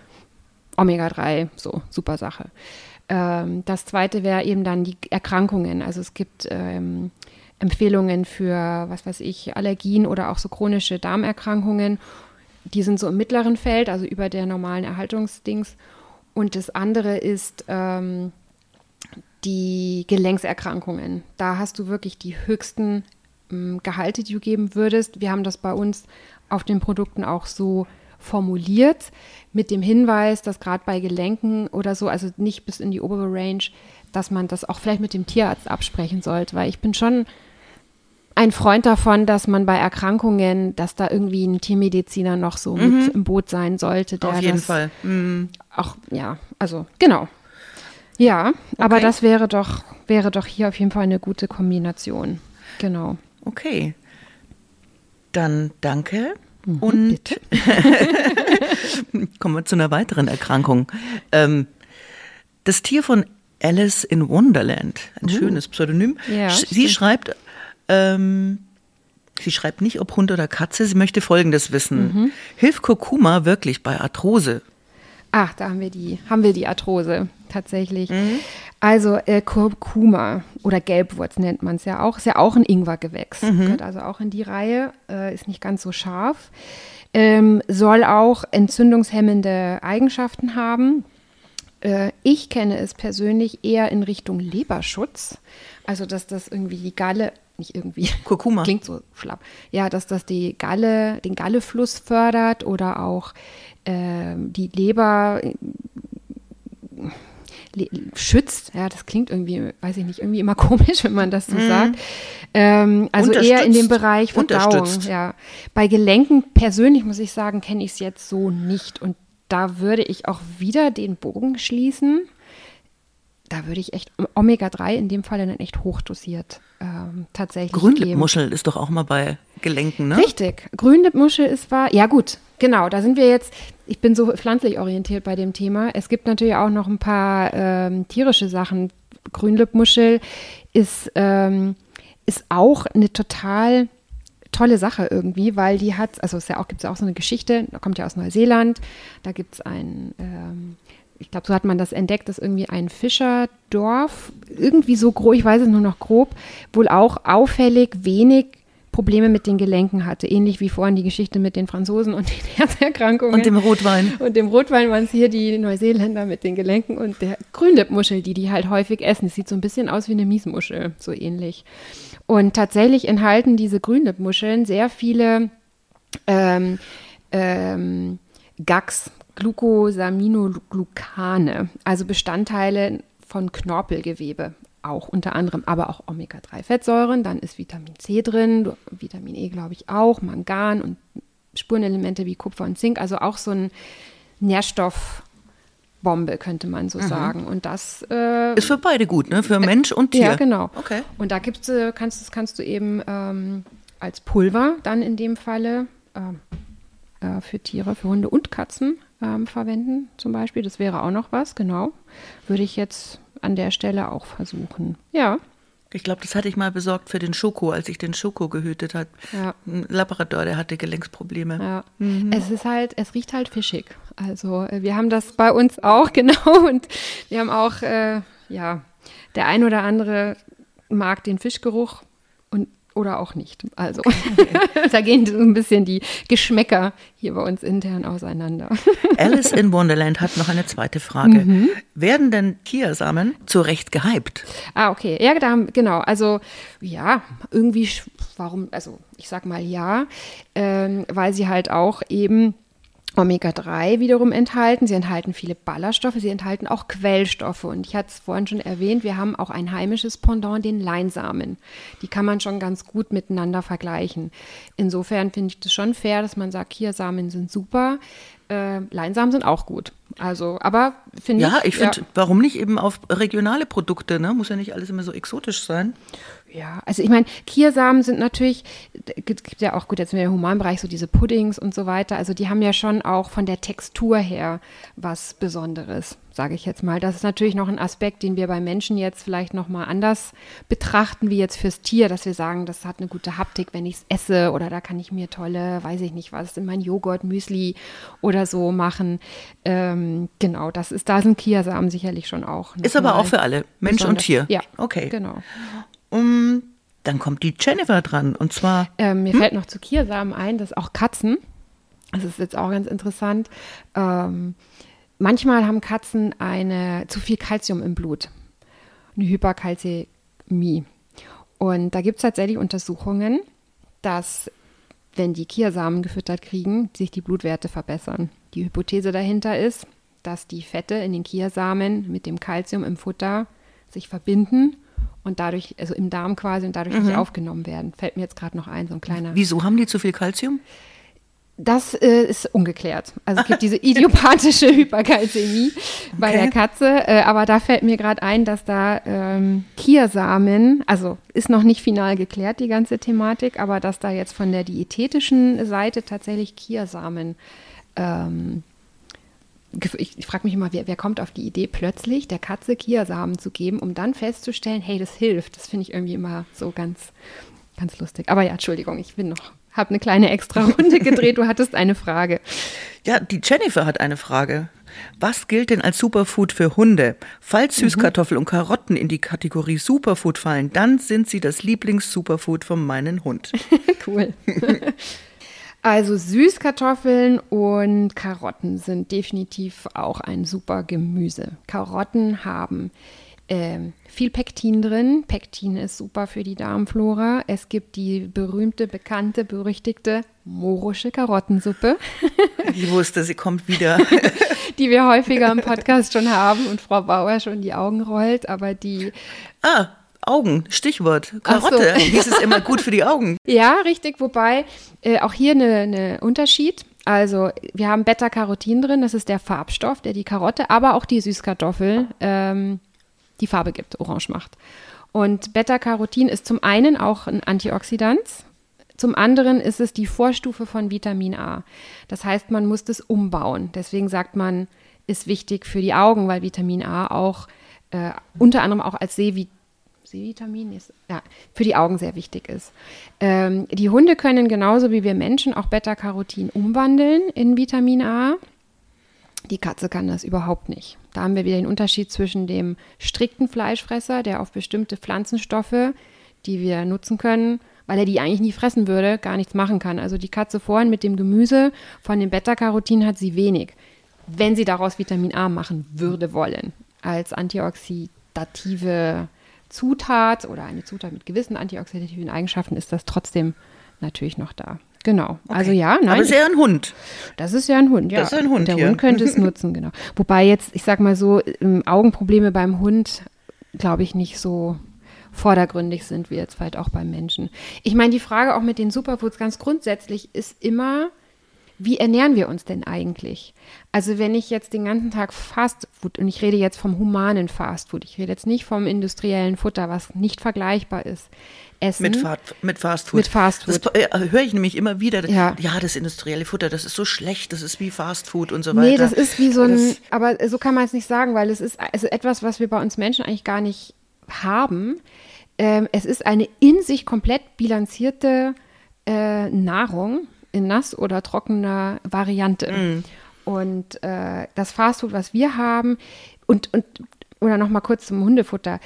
Omega drei, so, super Sache. Ähm, das zweite wäre eben dann die Erkrankungen. Also es gibt ähm, Empfehlungen für, was weiß ich, Allergien oder auch so chronische Darmerkrankungen. Die sind so im mittleren Feld, also über der normalen Erhaltungsdings. Und das andere ist ähm, die Gelenkserkrankungen. Da hast du wirklich die höchsten ähm, Gehalte, die du geben würdest. Wir haben das bei uns auf den Produkten auch so formuliert, mit dem Hinweis, dass gerade bei Gelenken oder so, also nicht bis in die obere Range, dass man das auch vielleicht mit dem Tierarzt absprechen sollte, weil ich bin schon ein Freund davon, dass man bei Erkrankungen, dass da irgendwie ein Tiermediziner noch so mhm. mit im Boot sein sollte. Der auf jeden das Fall. Mhm. Auch, ja, also genau. Ja, okay. Aber das wäre doch, wäre doch hier auf jeden Fall eine gute Kombination. Genau. Okay. Dann danke. Mhm, und bitte. Kommen wir zu einer weiteren Erkrankung. Ähm, das Tier von Alice in Wonderland, ein uh. schönes Pseudonym. Ja, Sie stimmt. schreibt, ähm, sie schreibt nicht, ob Hund oder Katze, sie möchte Folgendes wissen. Mhm. Hilft Kurkuma wirklich bei Arthrose? Ach, da haben wir die, haben wir die Arthrose tatsächlich. Mhm. Also äh, Kurkuma oder Gelbwurz nennt man es ja auch, ist ja auch ein Ingwergewächs, mhm. gehört also auch in die Reihe, äh, ist nicht ganz so scharf, ähm, soll auch entzündungshemmende Eigenschaften haben. Äh, ich kenne es persönlich eher in Richtung Leberschutz, also dass das irgendwie die Galle, nicht irgendwie, Kurkuma. Klingt so schlapp, ja, dass das die Galle, den Gallefluss fördert oder auch äh, die Leber schützt, ja, das klingt irgendwie, weiß ich nicht, irgendwie immer komisch, wenn man das so mhm. sagt. Ähm, also eher in dem Bereich Verdauung. Ja. Bei Gelenken persönlich, muss ich sagen, kenne ich es jetzt so nicht. Und da würde ich auch wieder den Bogen schließen. Da würde ich echt Omega drei in dem Fall dann echt hochdosiert ähm, tatsächlich Grünlippmuschel ist doch auch mal bei Gelenken, ne? Richtig. Grünlippmuschel ist wahr. Ja gut, genau. Da sind wir jetzt, ich bin so pflanzlich orientiert bei dem Thema. Es gibt natürlich auch noch ein paar ähm, tierische Sachen. Grünlippmuschel ist, ähm, ist auch eine total tolle Sache irgendwie, weil die hat, also es ja auch, gibt es ja auch so eine Geschichte, da kommt ja aus Neuseeland, da gibt es ein ähm, ich glaube, so hat man das entdeckt, dass irgendwie ein Fischerdorf, irgendwie so grob, ich weiß es nur noch grob, wohl auch auffällig wenig Probleme mit den Gelenken hatte. Ähnlich wie vorhin die Geschichte mit den Franzosen und den Herzerkrankungen. Und dem Rotwein. Und dem Rotwein waren es hier die Neuseeländer mit den Gelenken und der Grünlippmuschel, die die halt häufig essen. Es sieht so ein bisschen aus wie eine Miesmuschel, so ähnlich. Und tatsächlich enthalten diese Grünlippmuscheln sehr viele ähm, ähm, Gags, Glucosaminoglucane, also Bestandteile von Knorpelgewebe, auch unter anderem, aber auch Omega drei Fettsäuren, dann ist Vitamin C drin, Vitamin E glaube ich auch, Mangan und Spurenelemente wie Kupfer und Zink, also auch so ein Nährstoffbombe, könnte man so mhm. sagen. Und das äh, ist für beide gut, ne? Für Mensch und Tier. Ja, genau. Okay. Und da gibt's, kannst, kannst du eben ähm, als Pulver dann in dem Falle ähm, äh, für Tiere, für Hunde und Katzen ähm, verwenden zum Beispiel. Das wäre auch noch was, genau. Würde ich jetzt an der Stelle auch versuchen. Ja. Ich glaube, das hatte ich mal besorgt für den Schoko, als ich den Schoko gehütet habe. Ja. Ein Labrador, der hatte Gelenksprobleme. Ja. Mhm. Es ist halt, es riecht halt fischig. Also wir haben das bei uns auch, genau. Und wir haben auch, äh, ja, der ein oder andere mag den Fischgeruch und oder auch nicht. Also da gehen so ein bisschen die Geschmäcker hier bei uns intern auseinander. Alice in Wonderland hat noch eine zweite Frage. Mhm. Werden denn Chiasamen zu Recht gehypt? Ah, okay. Ja, da, genau. Also ja, irgendwie, warum, also ich sag mal ja, ähm, weil sie halt auch eben Omega drei wiederum enthalten. Sie enthalten viele Ballaststoffe, sie enthalten auch Quellstoffe. Und ich hatte es vorhin schon erwähnt, wir haben auch ein heimisches Pendant, den Leinsamen. Die kann man schon ganz gut miteinander vergleichen. Insofern finde ich das schon fair, dass man sagt, Chiasamen sind super, äh, Leinsamen sind auch gut. Also, aber finde ja, ich... ich finde, ja. warum nicht eben auf regionale Produkte, ne? Muss ja nicht alles immer so exotisch sein. Ja, also ich meine, Chiasamen sind natürlich, gibt ja auch, gut, jetzt sind wir im Humanbereich, so diese Puddings und so weiter, also die haben ja schon auch von der Textur her was Besonderes, sage ich jetzt mal. Das ist natürlich noch ein Aspekt, den wir bei Menschen jetzt vielleicht nochmal anders betrachten, wie jetzt fürs Tier, dass wir sagen, das hat eine gute Haptik, wenn ich es esse, oder da kann ich mir tolle, weiß ich nicht was, in mein Joghurt, Müsli oder so machen. Ähm, genau, das ist, da sind Chiasamen sicherlich schon auch. Ist aber auch für alle, Mensch besonders. Und Tier. Ja, okay. Genau. Um, dann kommt die Jennifer dran, und zwar... Ähm, mir hm? fällt noch zu Chiasamen ein, dass auch Katzen, das ist jetzt auch ganz interessant, ähm, manchmal haben Katzen eine, zu viel Kalzium im Blut, eine Hyperkalzämie. Und da gibt es tatsächlich Untersuchungen, dass, wenn die Chiasamen gefüttert kriegen, sich die Blutwerte verbessern. Die Hypothese dahinter ist, dass die Fette in den Chiasamen mit dem Kalzium im Futter sich verbinden und dadurch, also im Darm quasi, und dadurch mhm. nicht aufgenommen werden. Fällt mir jetzt gerade noch ein, so ein kleiner... Wieso haben die zu viel Kalzium? Das äh, ist ungeklärt. Also es gibt diese idiopathische Hyperkalzämie bei okay. der Katze, äh, aber da fällt mir gerade ein, dass da ähm, Chiasamen, also ist noch nicht final geklärt, die ganze Thematik, aber dass da jetzt von der diätetischen Seite tatsächlich Chiasamen, ähm, ich, ich frage mich immer, wer, wer kommt auf die Idee, plötzlich der Katze Chiasamen zu geben, um dann festzustellen, hey, das hilft. Das finde ich irgendwie immer so ganz, ganz lustig. Aber ja, Entschuldigung, ich bin noch... Habe eine kleine extra Runde gedreht. Du hattest eine Frage. Ja, die Jennifer hat eine Frage. Was gilt denn als Superfood für Hunde? Falls Süßkartoffel mhm. und Karotten in die Kategorie Superfood fallen, dann sind sie das Lieblings-Superfood von meinem Hund. Cool. Also Süßkartoffeln und Karotten sind definitiv auch ein super Gemüse. Karotten haben Ähm, viel Pektin drin. Pektin ist super für die Darmflora. Es gibt die berühmte, bekannte, berüchtigte morosche Karottensuppe. Ich wusste, sie kommt wieder. Die wir häufiger im Podcast schon haben und Frau Bauer schon die Augen rollt, aber die... Ah, Augen, Stichwort. Karotte. So. Das ist immer gut für die Augen. Ja, richtig. Wobei äh, auch hier eine, eine Unterschied. Also wir haben Beta-Carotin drin, das ist der Farbstoff, der die Karotte, aber auch die Süßkartoffel ähm, die Farbe gibt, orange macht. Und Beta-Carotin ist zum einen auch ein Antioxidant, zum anderen ist es die Vorstufe von Vitamin A. Das heißt, man muss das umbauen. Deswegen sagt man, ist wichtig für die Augen, weil Vitamin A auch äh, unter anderem auch als Seevi- Seevitamin ist, ja, für die Augen sehr wichtig ist. Ähm, die Hunde können genauso wie wir Menschen auch Beta-Carotin umwandeln in Vitamin A. Die Katze kann das überhaupt nicht. Da haben wir wieder den Unterschied zwischen dem strikten Fleischfresser, der auf bestimmte Pflanzenstoffe, die wir nutzen können, weil er die eigentlich nie fressen würde, gar nichts machen kann. Also die Katze vorhin mit dem Gemüse, von dem Beta-Carotin hat sie wenig. Wenn sie daraus Vitamin A machen würde wollen, als antioxidative Zutat oder eine Zutat mit gewissen antioxidativen Eigenschaften, ist das trotzdem natürlich noch da. Genau. Okay. Also ja, nein. Aber ist ja ein Hund. Das ist ja ein Hund, ja. Das ist ein Hund, Der hier. Hund könnte es nutzen, genau. Wobei jetzt, ich sag mal so, Augenprobleme beim Hund, glaube ich, nicht so vordergründig sind wie jetzt vielleicht auch beim Menschen. Ich meine, die Frage auch mit den Superfoods ganz grundsätzlich ist immer, wie ernähren wir uns denn eigentlich? Also wenn ich jetzt den ganzen Tag Fastfood, und ich rede jetzt vom humanen Fastfood, ich rede jetzt nicht vom industriellen Futter, was nicht vergleichbar ist, essen. Mit, Fa- mit Fastfood. Mit Fastfood. Das äh, höre ich nämlich immer wieder. Ja. ja, das industrielle Futter, das ist so schlecht, das ist wie Fastfood und so weiter. Nee, das ist wie so ein, das, aber so kann man es nicht sagen, weil es ist also etwas, was wir bei uns Menschen eigentlich gar nicht haben. Ähm, es ist eine in sich komplett bilanzierte äh, Nahrung in nass oder trockener Variante. Mm. Und äh, das Fastfood, was wir haben, und, und oder noch mal kurz zum Hundefutter,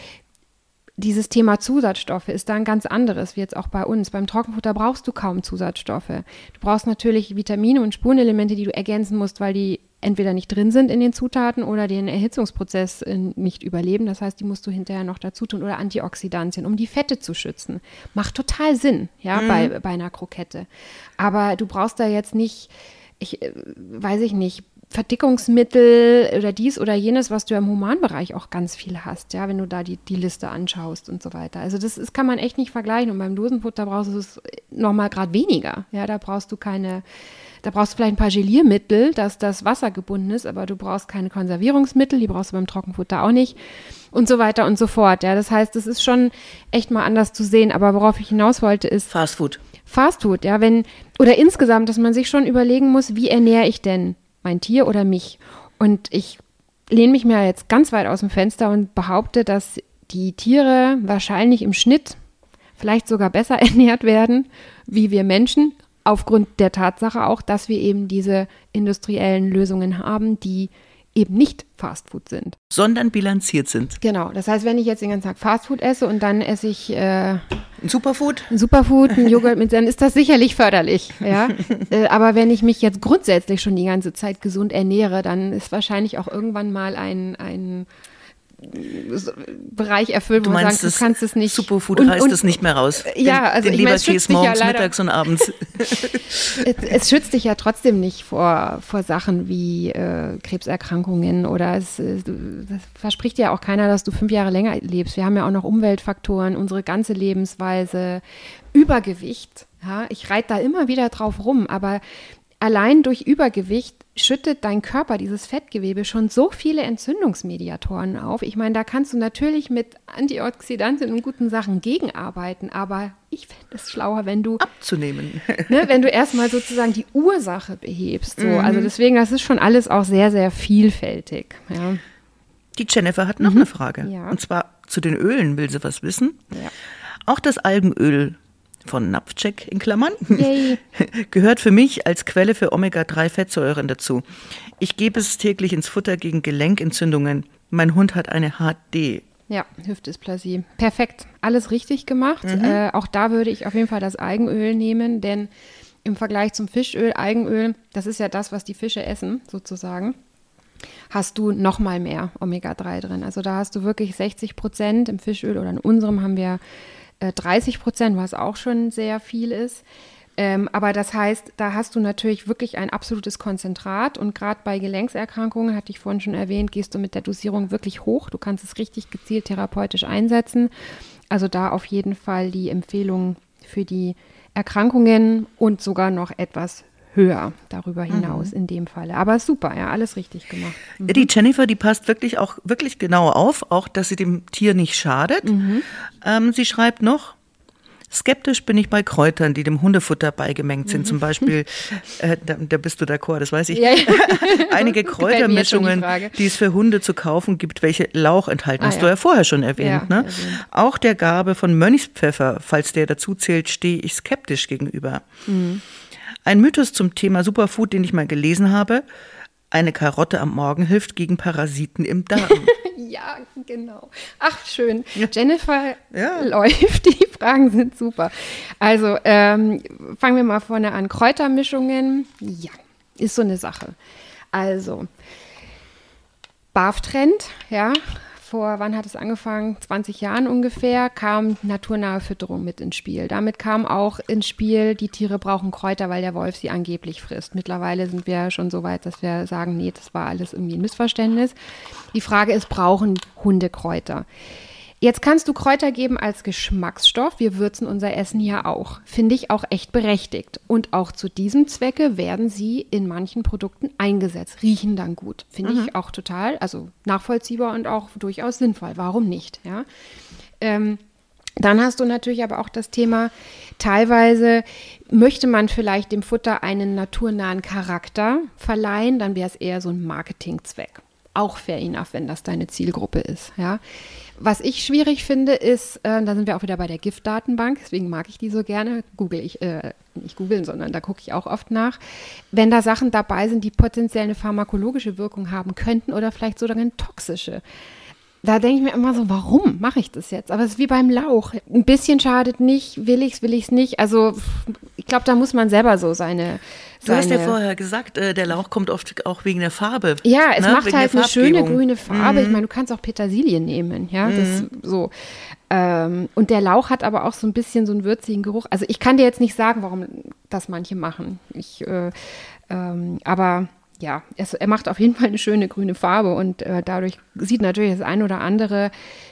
dieses Thema Zusatzstoffe ist da ein ganz anderes, wie jetzt auch bei uns. Beim Trockenfutter brauchst du kaum Zusatzstoffe. Du brauchst natürlich Vitamine und Spurenelemente, die du ergänzen musst, weil die entweder nicht drin sind in den Zutaten oder den Erhitzungsprozess nicht überleben. Das heißt, die musst du hinterher noch dazu tun oder Antioxidantien, um die Fette zu schützen. Macht total Sinn, ja, mhm. bei, bei einer Krokette. Aber du brauchst da jetzt nicht, ich weiß ich nicht, Verdickungsmittel oder dies oder jenes, was du im Humanbereich auch ganz viel hast, ja, wenn du da die, die Liste anschaust und so weiter. Also das ist, kann man echt nicht vergleichen. Und beim Dosenfutter brauchst du es nochmal gerade weniger. Ja, da brauchst du keine, da brauchst du vielleicht ein paar Geliermittel, dass das Wasser gebunden ist, aber du brauchst keine Konservierungsmittel, die brauchst du beim Trockenfutter auch nicht und so weiter und so fort. Ja, das heißt, es ist schon echt mal anders zu sehen. Aber worauf ich hinaus wollte, ist Fastfood. Fastfood, ja, wenn, oder insgesamt, dass man sich schon überlegen muss, wie ernähre ich denn mein Tier oder mich? Und ich lehne mich mir jetzt ganz weit aus dem Fenster und behaupte, dass die Tiere wahrscheinlich im Schnitt vielleicht sogar besser ernährt werden, wie wir Menschen, aufgrund der Tatsache auch, dass wir eben diese industriellen Lösungen haben, die eben nicht Fastfood sind. Sondern bilanziert sind. Genau, das heißt, wenn ich jetzt den ganzen Tag Fastfood esse und dann esse ich äh, ein Superfood, ein Superfood, ein Joghurt mit, dann ist das sicherlich förderlich. Ja? äh, aber wenn ich mich jetzt grundsätzlich schon die ganze Zeit gesund ernähre, dann ist wahrscheinlich auch irgendwann mal ein, ein Bereich erfüllt, wo du man meinst, sagt, du kannst es nicht. Superfood und, reißt und, es nicht mehr raus. Den, ja, also den ich meine, es Leberkäse schützt dich morgens, ja leider, mittags und abends. es, es schützt dich ja trotzdem nicht vor, vor Sachen wie äh, Krebserkrankungen oder es, es das verspricht ja auch keiner, dass du fünf Jahre länger lebst. Wir haben ja auch noch Umweltfaktoren, unsere ganze Lebensweise, Übergewicht. Ja, ich reite da immer wieder drauf rum, aber allein durch Übergewicht schüttet dein Körper, dieses Fettgewebe, schon so viele Entzündungsmediatoren auf. Ich meine, da kannst du natürlich mit Antioxidantien und guten Sachen gegenarbeiten, aber ich fände es schlauer, wenn du abzunehmen. ne, wenn du erstmal sozusagen die Ursache behebst. So. Mhm. Also deswegen, das ist schon alles auch sehr, sehr vielfältig. Ja. Die Jennifer hat noch mhm. eine Frage. Ja. Und zwar zu den Ölen will sie was wissen. Ja. Auch das Algenöl von Napfcheck in Klammern, Yay. gehört für mich als Quelle für Omega drei Fettsäuren dazu. Ich gebe es täglich ins Futter gegen Gelenkentzündungen. Mein Hund hat eine H D. Ja, Hüftdysplasie. Perfekt. Alles richtig gemacht. Mhm. Äh, auch da würde ich auf jeden Fall das Algenöl nehmen, denn im Vergleich zum Fischöl, Algenöl, das ist ja das, was die Fische essen, sozusagen, hast du noch mal mehr Omega drei drin. Also da hast du wirklich sechzig Prozent im Fischöl oder in unserem haben wir dreißig Prozent, was auch schon sehr viel ist. Ähm, aber das heißt, da hast du natürlich wirklich ein absolutes Konzentrat und gerade bei Gelenkserkrankungen, hatte ich vorhin schon erwähnt, gehst du mit der Dosierung wirklich hoch. Du kannst es richtig gezielt therapeutisch einsetzen. Also da auf jeden Fall die Empfehlung für die Erkrankungen und sogar noch etwas höher darüber hinaus mhm. in dem Falle. Aber super, ja, alles richtig gemacht. Mhm. Die Jennifer, die passt wirklich auch wirklich genau auf, auch dass sie dem Tier nicht schadet. Mhm. Ähm, sie schreibt noch, skeptisch bin ich bei Kräutern, die dem Hundefutter beigemengt sind. Mhm. Zum Beispiel, äh, da, da bist du d'accord, das weiß ich. Ja, ja. Einige Kräutermischungen, die, die es für Hunde zu kaufen gibt, welche Lauch enthalten. Ah, hast ja. du ja vorher schon erwähnt. Ja, ne? erwähnt. Auch der Gabe von Mönchspfeffer, falls der dazu zählt, stehe ich skeptisch gegenüber. Mhm. Ein Mythos zum Thema Superfood, den ich mal gelesen habe. Eine Karotte am Morgen hilft gegen Parasiten im Darm. Ja, genau. Ach, schön. Ja. Jennifer ja. läuft, die Fragen sind super. Also ähm, fangen wir mal vorne an. Kräutermischungen, ja, ist so eine Sache. Also, B A F-Trend, ja. Vor, wann hat es angefangen? zwanzig Jahren ungefähr, kam naturnahe Fütterung mit ins Spiel. Damit kam auch ins Spiel, die Tiere brauchen Kräuter, weil der Wolf sie angeblich frisst. Mittlerweile sind wir schon so weit, dass wir sagen, nee, das war alles irgendwie ein Missverständnis. Die Frage ist, brauchen Hunde Kräuter? Jetzt kannst du Kräuter geben als Geschmacksstoff. Wir würzen unser Essen ja auch. Finde ich auch echt berechtigt. Und auch zu diesem Zwecke werden sie in manchen Produkten eingesetzt. Riechen dann gut. Finde mhm. ich auch total, also nachvollziehbar und auch durchaus sinnvoll. Warum nicht? Ja. Ähm, Dann hast du natürlich aber auch das Thema, teilweise möchte man vielleicht dem Futter einen naturnahen Charakter verleihen, dann wäre es eher so ein Marketingzweck. Auch fair enough, wenn das deine Zielgruppe ist. Ja. Was ich schwierig finde, ist, äh, da sind wir auch wieder bei der Giftdatenbank, deswegen mag ich die so gerne, google ich, äh, nicht googeln, sondern da gucke ich auch oft nach, wenn da Sachen dabei sind, die potenziell eine pharmakologische Wirkung haben könnten oder vielleicht sogar eine toxische. Da denke ich mir immer so, warum mache ich das jetzt? Aber es ist wie beim Lauch. Ein bisschen schadet nicht, will ich es, will ich es nicht. Also ich glaube, da muss man selber so seine... Du hast ja vorher gesagt, äh, der Lauch kommt oft auch wegen der Farbe. Ja, es ne? macht wegen halt eine schöne grüne Farbe. Mhm. Ich meine, du kannst auch Petersilie nehmen, ja, das Mhm. so. Ähm, und der Lauch hat aber auch so ein bisschen so einen würzigen Geruch. Also ich kann dir jetzt nicht sagen, warum das manche machen. Ich, äh, ähm, aber... Ja, es, er macht auf jeden Fall eine schöne grüne Farbe und äh, dadurch sieht natürlich das ein oder andere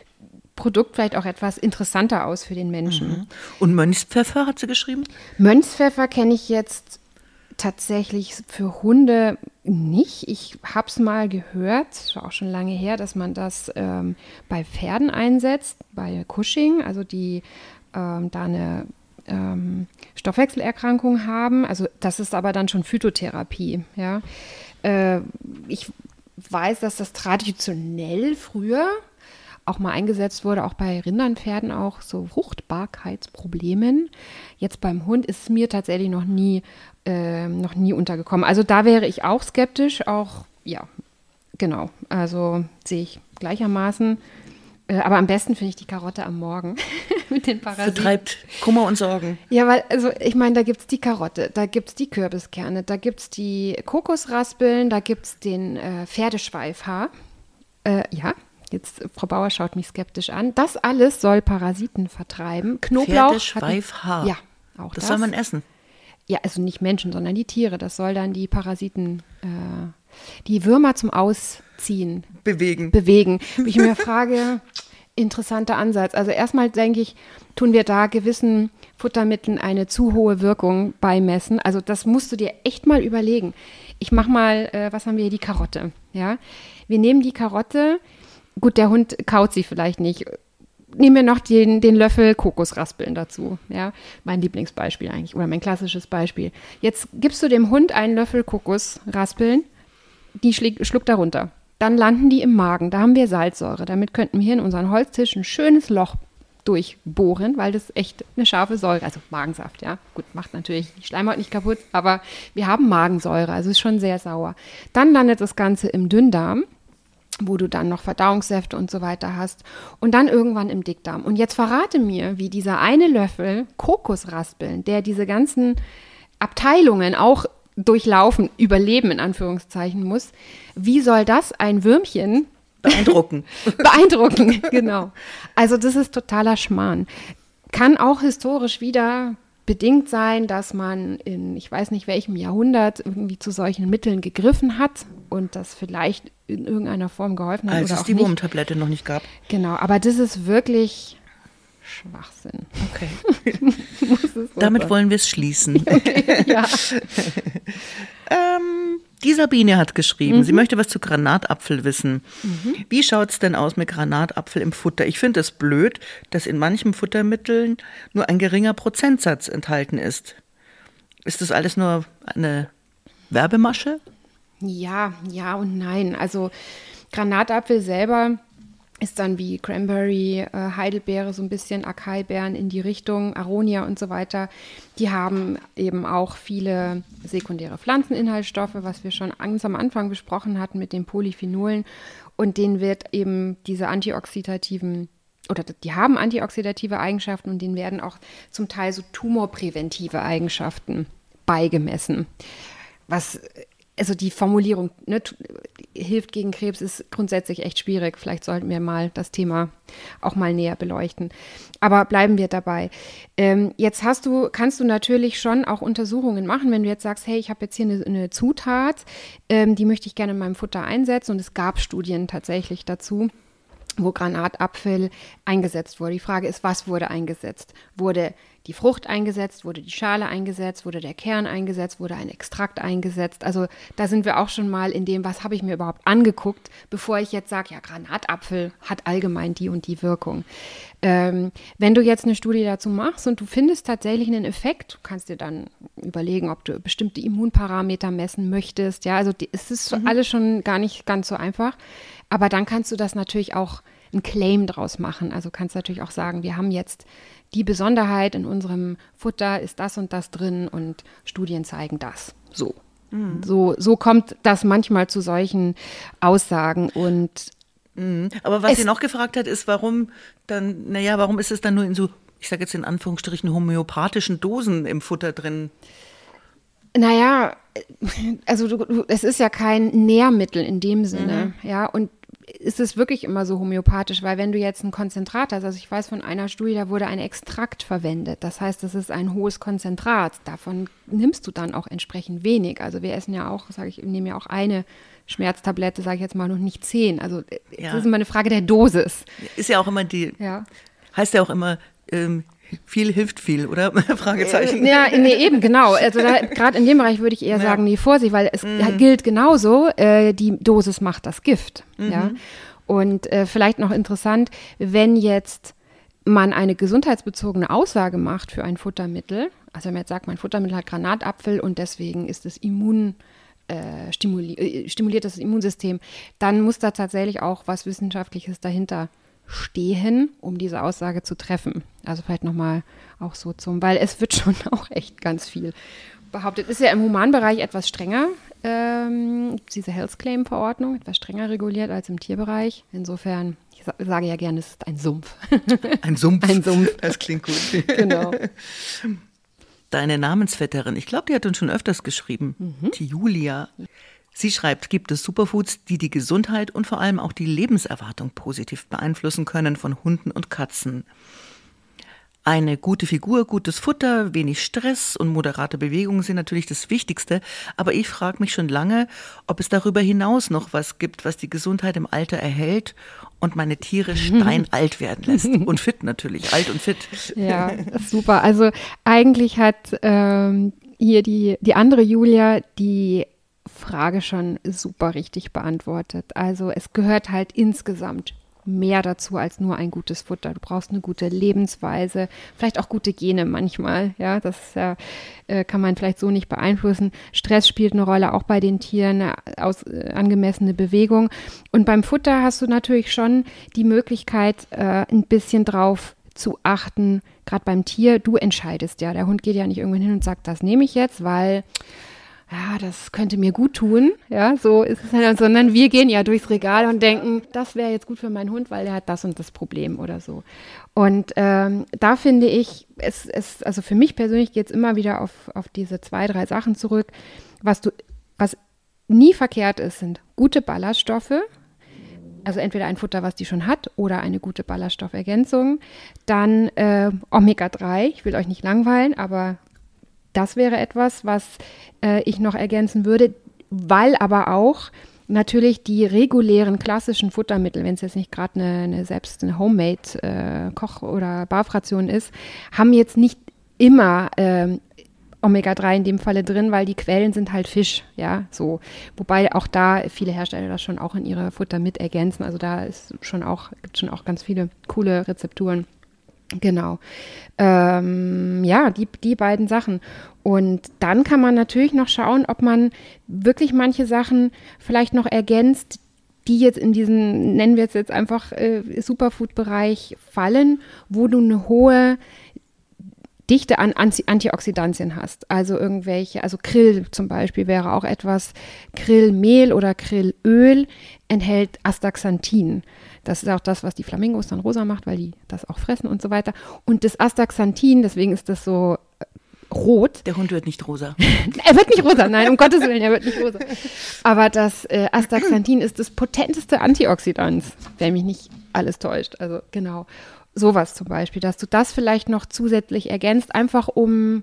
Produkt vielleicht auch etwas interessanter aus für den Menschen. Mhm. Und Mönchspfeffer hat sie geschrieben? Mönchspfeffer kenne ich jetzt tatsächlich für Hunde nicht. Ich habe es mal gehört, ist auch schon lange her, dass man das ähm, bei Pferden einsetzt, bei Cushing, also die ähm, da eine Ähm, Stoffwechselerkrankungen haben. Also das ist aber dann schon Phytotherapie. Ja. Äh, ich weiß, dass das traditionell früher auch mal eingesetzt wurde, auch bei Rindern, Pferden auch, so Fruchtbarkeitsproblemen. Jetzt beim Hund ist es mir tatsächlich noch nie, äh, noch nie untergekommen. Also da wäre ich auch skeptisch, auch ja, genau. Also sehe ich gleichermaßen. Äh, aber am besten finde ich die Karotte am Morgen mit den Parasiten. Vertreibt Kummer und Sorgen. Ja, weil, also ich meine, da gibt es die Karotte, da gibt es die Kürbiskerne, da gibt es die Kokosraspeln, da gibt es den äh, Pferdeschweifhaar. Äh, ja, jetzt Frau Bauer schaut mich skeptisch an. Das alles soll Parasiten vertreiben. Knoblauch. Pferdeschweifhaar. Ja, auch das. Das soll man essen. Ja, also nicht Menschen, sondern die Tiere. Das soll dann die Parasiten, äh, die Würmer zum Ausziehen bewegen. bewegen. Wie ich mir frage, interessanter Ansatz. Also erstmal denke ich, tun wir da gewissen Futtermitteln eine zu hohe Wirkung beimessen. Also das musst du dir echt mal überlegen. Ich mache mal, äh, was haben wir hier, die Karotte. Ja, wir nehmen die Karotte. Gut, der Hund kaut sie vielleicht nicht. Nehmen wir noch den, den Löffel Kokosraspeln dazu. Ja, mein Lieblingsbeispiel eigentlich oder mein klassisches Beispiel. Jetzt gibst du dem Hund einen Löffel Kokosraspeln, die schlägt, schluckt er runter. Dann landen die im Magen. Da haben wir Salzsäure. Damit könnten wir hier in unseren Holztisch ein schönes Loch durchbohren, weil das echt eine scharfe Säure, also Magensaft, ja. Gut, macht natürlich die Schleimhaut nicht kaputt, aber wir haben Magensäure, also ist schon sehr sauer. Dann landet das Ganze im Dünndarm, wo du dann noch Verdauungssäfte und so weiter hast und dann irgendwann im Dickdarm. Und jetzt verrate mir, wie dieser eine Löffel Kokosraspeln, der diese ganzen Abteilungen auch durchlaufen, überleben in Anführungszeichen muss, wie soll das ein Würmchen beeindrucken? beeindrucken, genau. Also das ist totaler Schmarrn. Kann auch historisch wieder bedingt sein, dass man in, ich weiß nicht welchem Jahrhundert, irgendwie zu solchen Mitteln gegriffen hat und das vielleicht in irgendeiner Form geholfen hat. Als oder es auch die nicht. Wurmtablette noch nicht gab. Genau, aber das ist wirklich Schwachsinn. Okay. so Damit sein. wollen wir es schließen. Okay, ja. ähm, die Sabine hat geschrieben, mhm. sie möchte was zu Granatapfel wissen. Mhm. Wie schaut es denn aus mit Granatapfel im Futter? Ich finde es blöd, dass in manchen Futtermitteln nur ein geringer Prozentsatz enthalten ist. Ist das alles nur eine Werbemasche? Ja, ja und nein. Also Granatapfel selber ist dann wie Cranberry, äh, Heidelbeere, so ein bisschen Acai-Beeren in die Richtung, Aronia und so weiter. Die haben eben auch viele sekundäre Pflanzeninhaltsstoffe, was wir schon ganz am Anfang besprochen hatten mit den Polyphenolen. Und denen wird eben diese antioxidativen, oder die haben antioxidative Eigenschaften und denen werden auch zum Teil so tumorpräventive Eigenschaften beigemessen. Was Also die Formulierung, ne, hilft gegen Krebs, ist grundsätzlich echt schwierig. Vielleicht sollten wir mal das Thema auch mal näher beleuchten. Aber bleiben wir dabei. Ähm, jetzt hast du, kannst du natürlich schon auch Untersuchungen machen, wenn du jetzt sagst, hey, ich habe jetzt hier eine, eine Zutat, ähm, die möchte ich gerne in meinem Futter einsetzen. Und es gab Studien tatsächlich dazu, wo Granatapfel eingesetzt wurde. Die Frage ist, was wurde eingesetzt? Wurde die Frucht eingesetzt, wurde die Schale eingesetzt, wurde der Kern eingesetzt, wurde ein Extrakt eingesetzt? Also da sind wir auch schon mal in dem, was habe ich mir überhaupt angeguckt, bevor ich jetzt sage, ja, Granatapfel hat allgemein die und die Wirkung. Ähm, wenn du jetzt eine Studie dazu machst und du findest tatsächlich einen Effekt, du kannst dir dann überlegen, ob du bestimmte Immunparameter messen möchtest. Ja, also die, es ist mhm. alles schon gar nicht ganz so einfach. Aber dann kannst du das natürlich auch einen Claim draus machen. Also kannst natürlich auch sagen, wir haben jetzt die Besonderheit in unserem Futter, ist das und das drin und Studien zeigen das. So. Mhm. So, so kommt das manchmal zu solchen Aussagen und mhm. Aber was sie noch gefragt hat, ist, warum dann, naja, warum ist es dann nur in so, ich sage jetzt in Anführungsstrichen, homöopathischen Dosen im Futter drin? Naja, also du, du, es ist ja kein Nährmittel in dem Sinne, mhm. ja, und ist es wirklich immer so homöopathisch, weil wenn du jetzt ein Konzentrat hast, also ich weiß von einer Studie, da wurde ein Extrakt verwendet, das heißt, das ist ein hohes Konzentrat, davon nimmst du dann auch entsprechend wenig, also wir essen ja auch, sage ich, wir nehmen ja auch eine Schmerztablette, sage ich jetzt mal, noch nicht zehn, also ja. das ist immer eine Frage der Dosis. Ist ja auch immer die, ja. heißt ja auch immer, ähm, viel hilft viel, oder? Fragezeichen. Ja, nee, eben, genau. Also gerade in dem Bereich würde ich eher ja. sagen, nee, Vorsicht, weil es mhm. gilt genauso, äh, die Dosis macht das Gift. Mhm. Ja? Und äh, vielleicht noch interessant, wenn jetzt man eine gesundheitsbezogene Aussage macht für ein Futtermittel, also wenn man jetzt sagt, mein Futtermittel hat Granatapfel und deswegen ist es immun äh, stimuli- äh, stimuliert das Immunsystem, dann muss da tatsächlich auch was Wissenschaftliches dahinter stehen, um diese Aussage zu treffen. Also vielleicht nochmal auch so zum, weil es wird schon auch echt ganz viel behauptet. Ist ja im Humanbereich etwas strenger ähm, diese Health Claim Verordnung, etwas strenger reguliert als im Tierbereich. Insofern, ich sa- sage ja gerne, es ist ein Sumpf. Ein Sumpf. Ein Sumpf. Das klingt gut. Genau. Deine Namensvetterin, ich glaube, die hat uns schon öfters geschrieben, Mhm. die Julia. Sie schreibt, gibt es Superfoods, die die Gesundheit und vor allem auch die Lebenserwartung positiv beeinflussen können von Hunden und Katzen. Eine gute Figur, gutes Futter, wenig Stress und moderate Bewegung sind natürlich das Wichtigste. Aber ich frage mich schon lange, ob es darüber hinaus noch was gibt, was die Gesundheit im Alter erhält und meine Tiere steinalt werden lässt. Und fit natürlich, alt und fit. Ja, super. Also eigentlich hat ähm, hier die, die andere Julia die Frage schon super richtig beantwortet. Also es gehört halt insgesamt mehr dazu als nur ein gutes Futter. Du brauchst eine gute Lebensweise, vielleicht auch gute Gene manchmal. Ja, das ja, äh, kann man vielleicht so nicht beeinflussen. Stress spielt eine Rolle, auch bei den Tieren, eine aus, äh, angemessene Bewegung. Und beim Futter hast du natürlich schon die Möglichkeit, äh, ein bisschen drauf zu achten, gerade beim Tier. Du entscheidest ja. Der Hund geht ja nicht irgendwann hin und sagt, das nehme ich jetzt, weil ja, das könnte mir gut tun, ja, so ist es halt, sondern wir gehen ja durchs Regal und denken, das wäre jetzt gut für meinen Hund, weil der hat das und das Problem oder so. Und ähm, da finde ich, es, es, also für mich persönlich geht es immer wieder auf, auf diese zwei, drei Sachen zurück. Was du, was nie verkehrt ist, sind gute Ballaststoffe, also entweder ein Futter, was die schon hat, oder eine gute Ballaststoffergänzung. Dann äh, Omega drei, ich will euch nicht langweilen, aber das wäre etwas, was äh, ich noch ergänzen würde, weil aber auch natürlich die regulären klassischen Futtermittel, wenn es jetzt nicht gerade eine, eine selbst eine Homemade äh, Koch- oder Barfration ist, haben jetzt nicht immer ähm, Omega drei in dem Falle drin, weil die Quellen sind halt Fisch, ja, so. Wobei auch da viele Hersteller das schon auch in ihre Futter mit ergänzen. Also da ist schon auch, gibt schon auch ganz viele coole Rezepturen. Genau. Ähm, ja, die, die beiden Sachen. Und dann kann man natürlich noch schauen, ob man wirklich manche Sachen vielleicht noch ergänzt, die jetzt in diesen, nennen wir es jetzt einfach äh, Superfood-Bereich fallen, wo du eine hohe Dichte an Anti- Antioxidantien hast. Also irgendwelche, also Krill zum Beispiel wäre auch etwas, Krillmehl oder Krillöl enthält Astaxanthin. Das ist auch das, was die Flamingos dann rosa macht, weil die das auch fressen und so weiter. Und das Astaxanthin, deswegen ist das so äh, rot. Der Hund wird nicht rosa. Er wird nicht rosa, nein, um Gottes Willen, er wird nicht rosa. Aber das äh, Astaxanthin ist das potenteste Antioxidant, wenn mich nicht alles täuscht. Also genau, sowas zum Beispiel, dass du das vielleicht noch zusätzlich ergänzt, einfach um,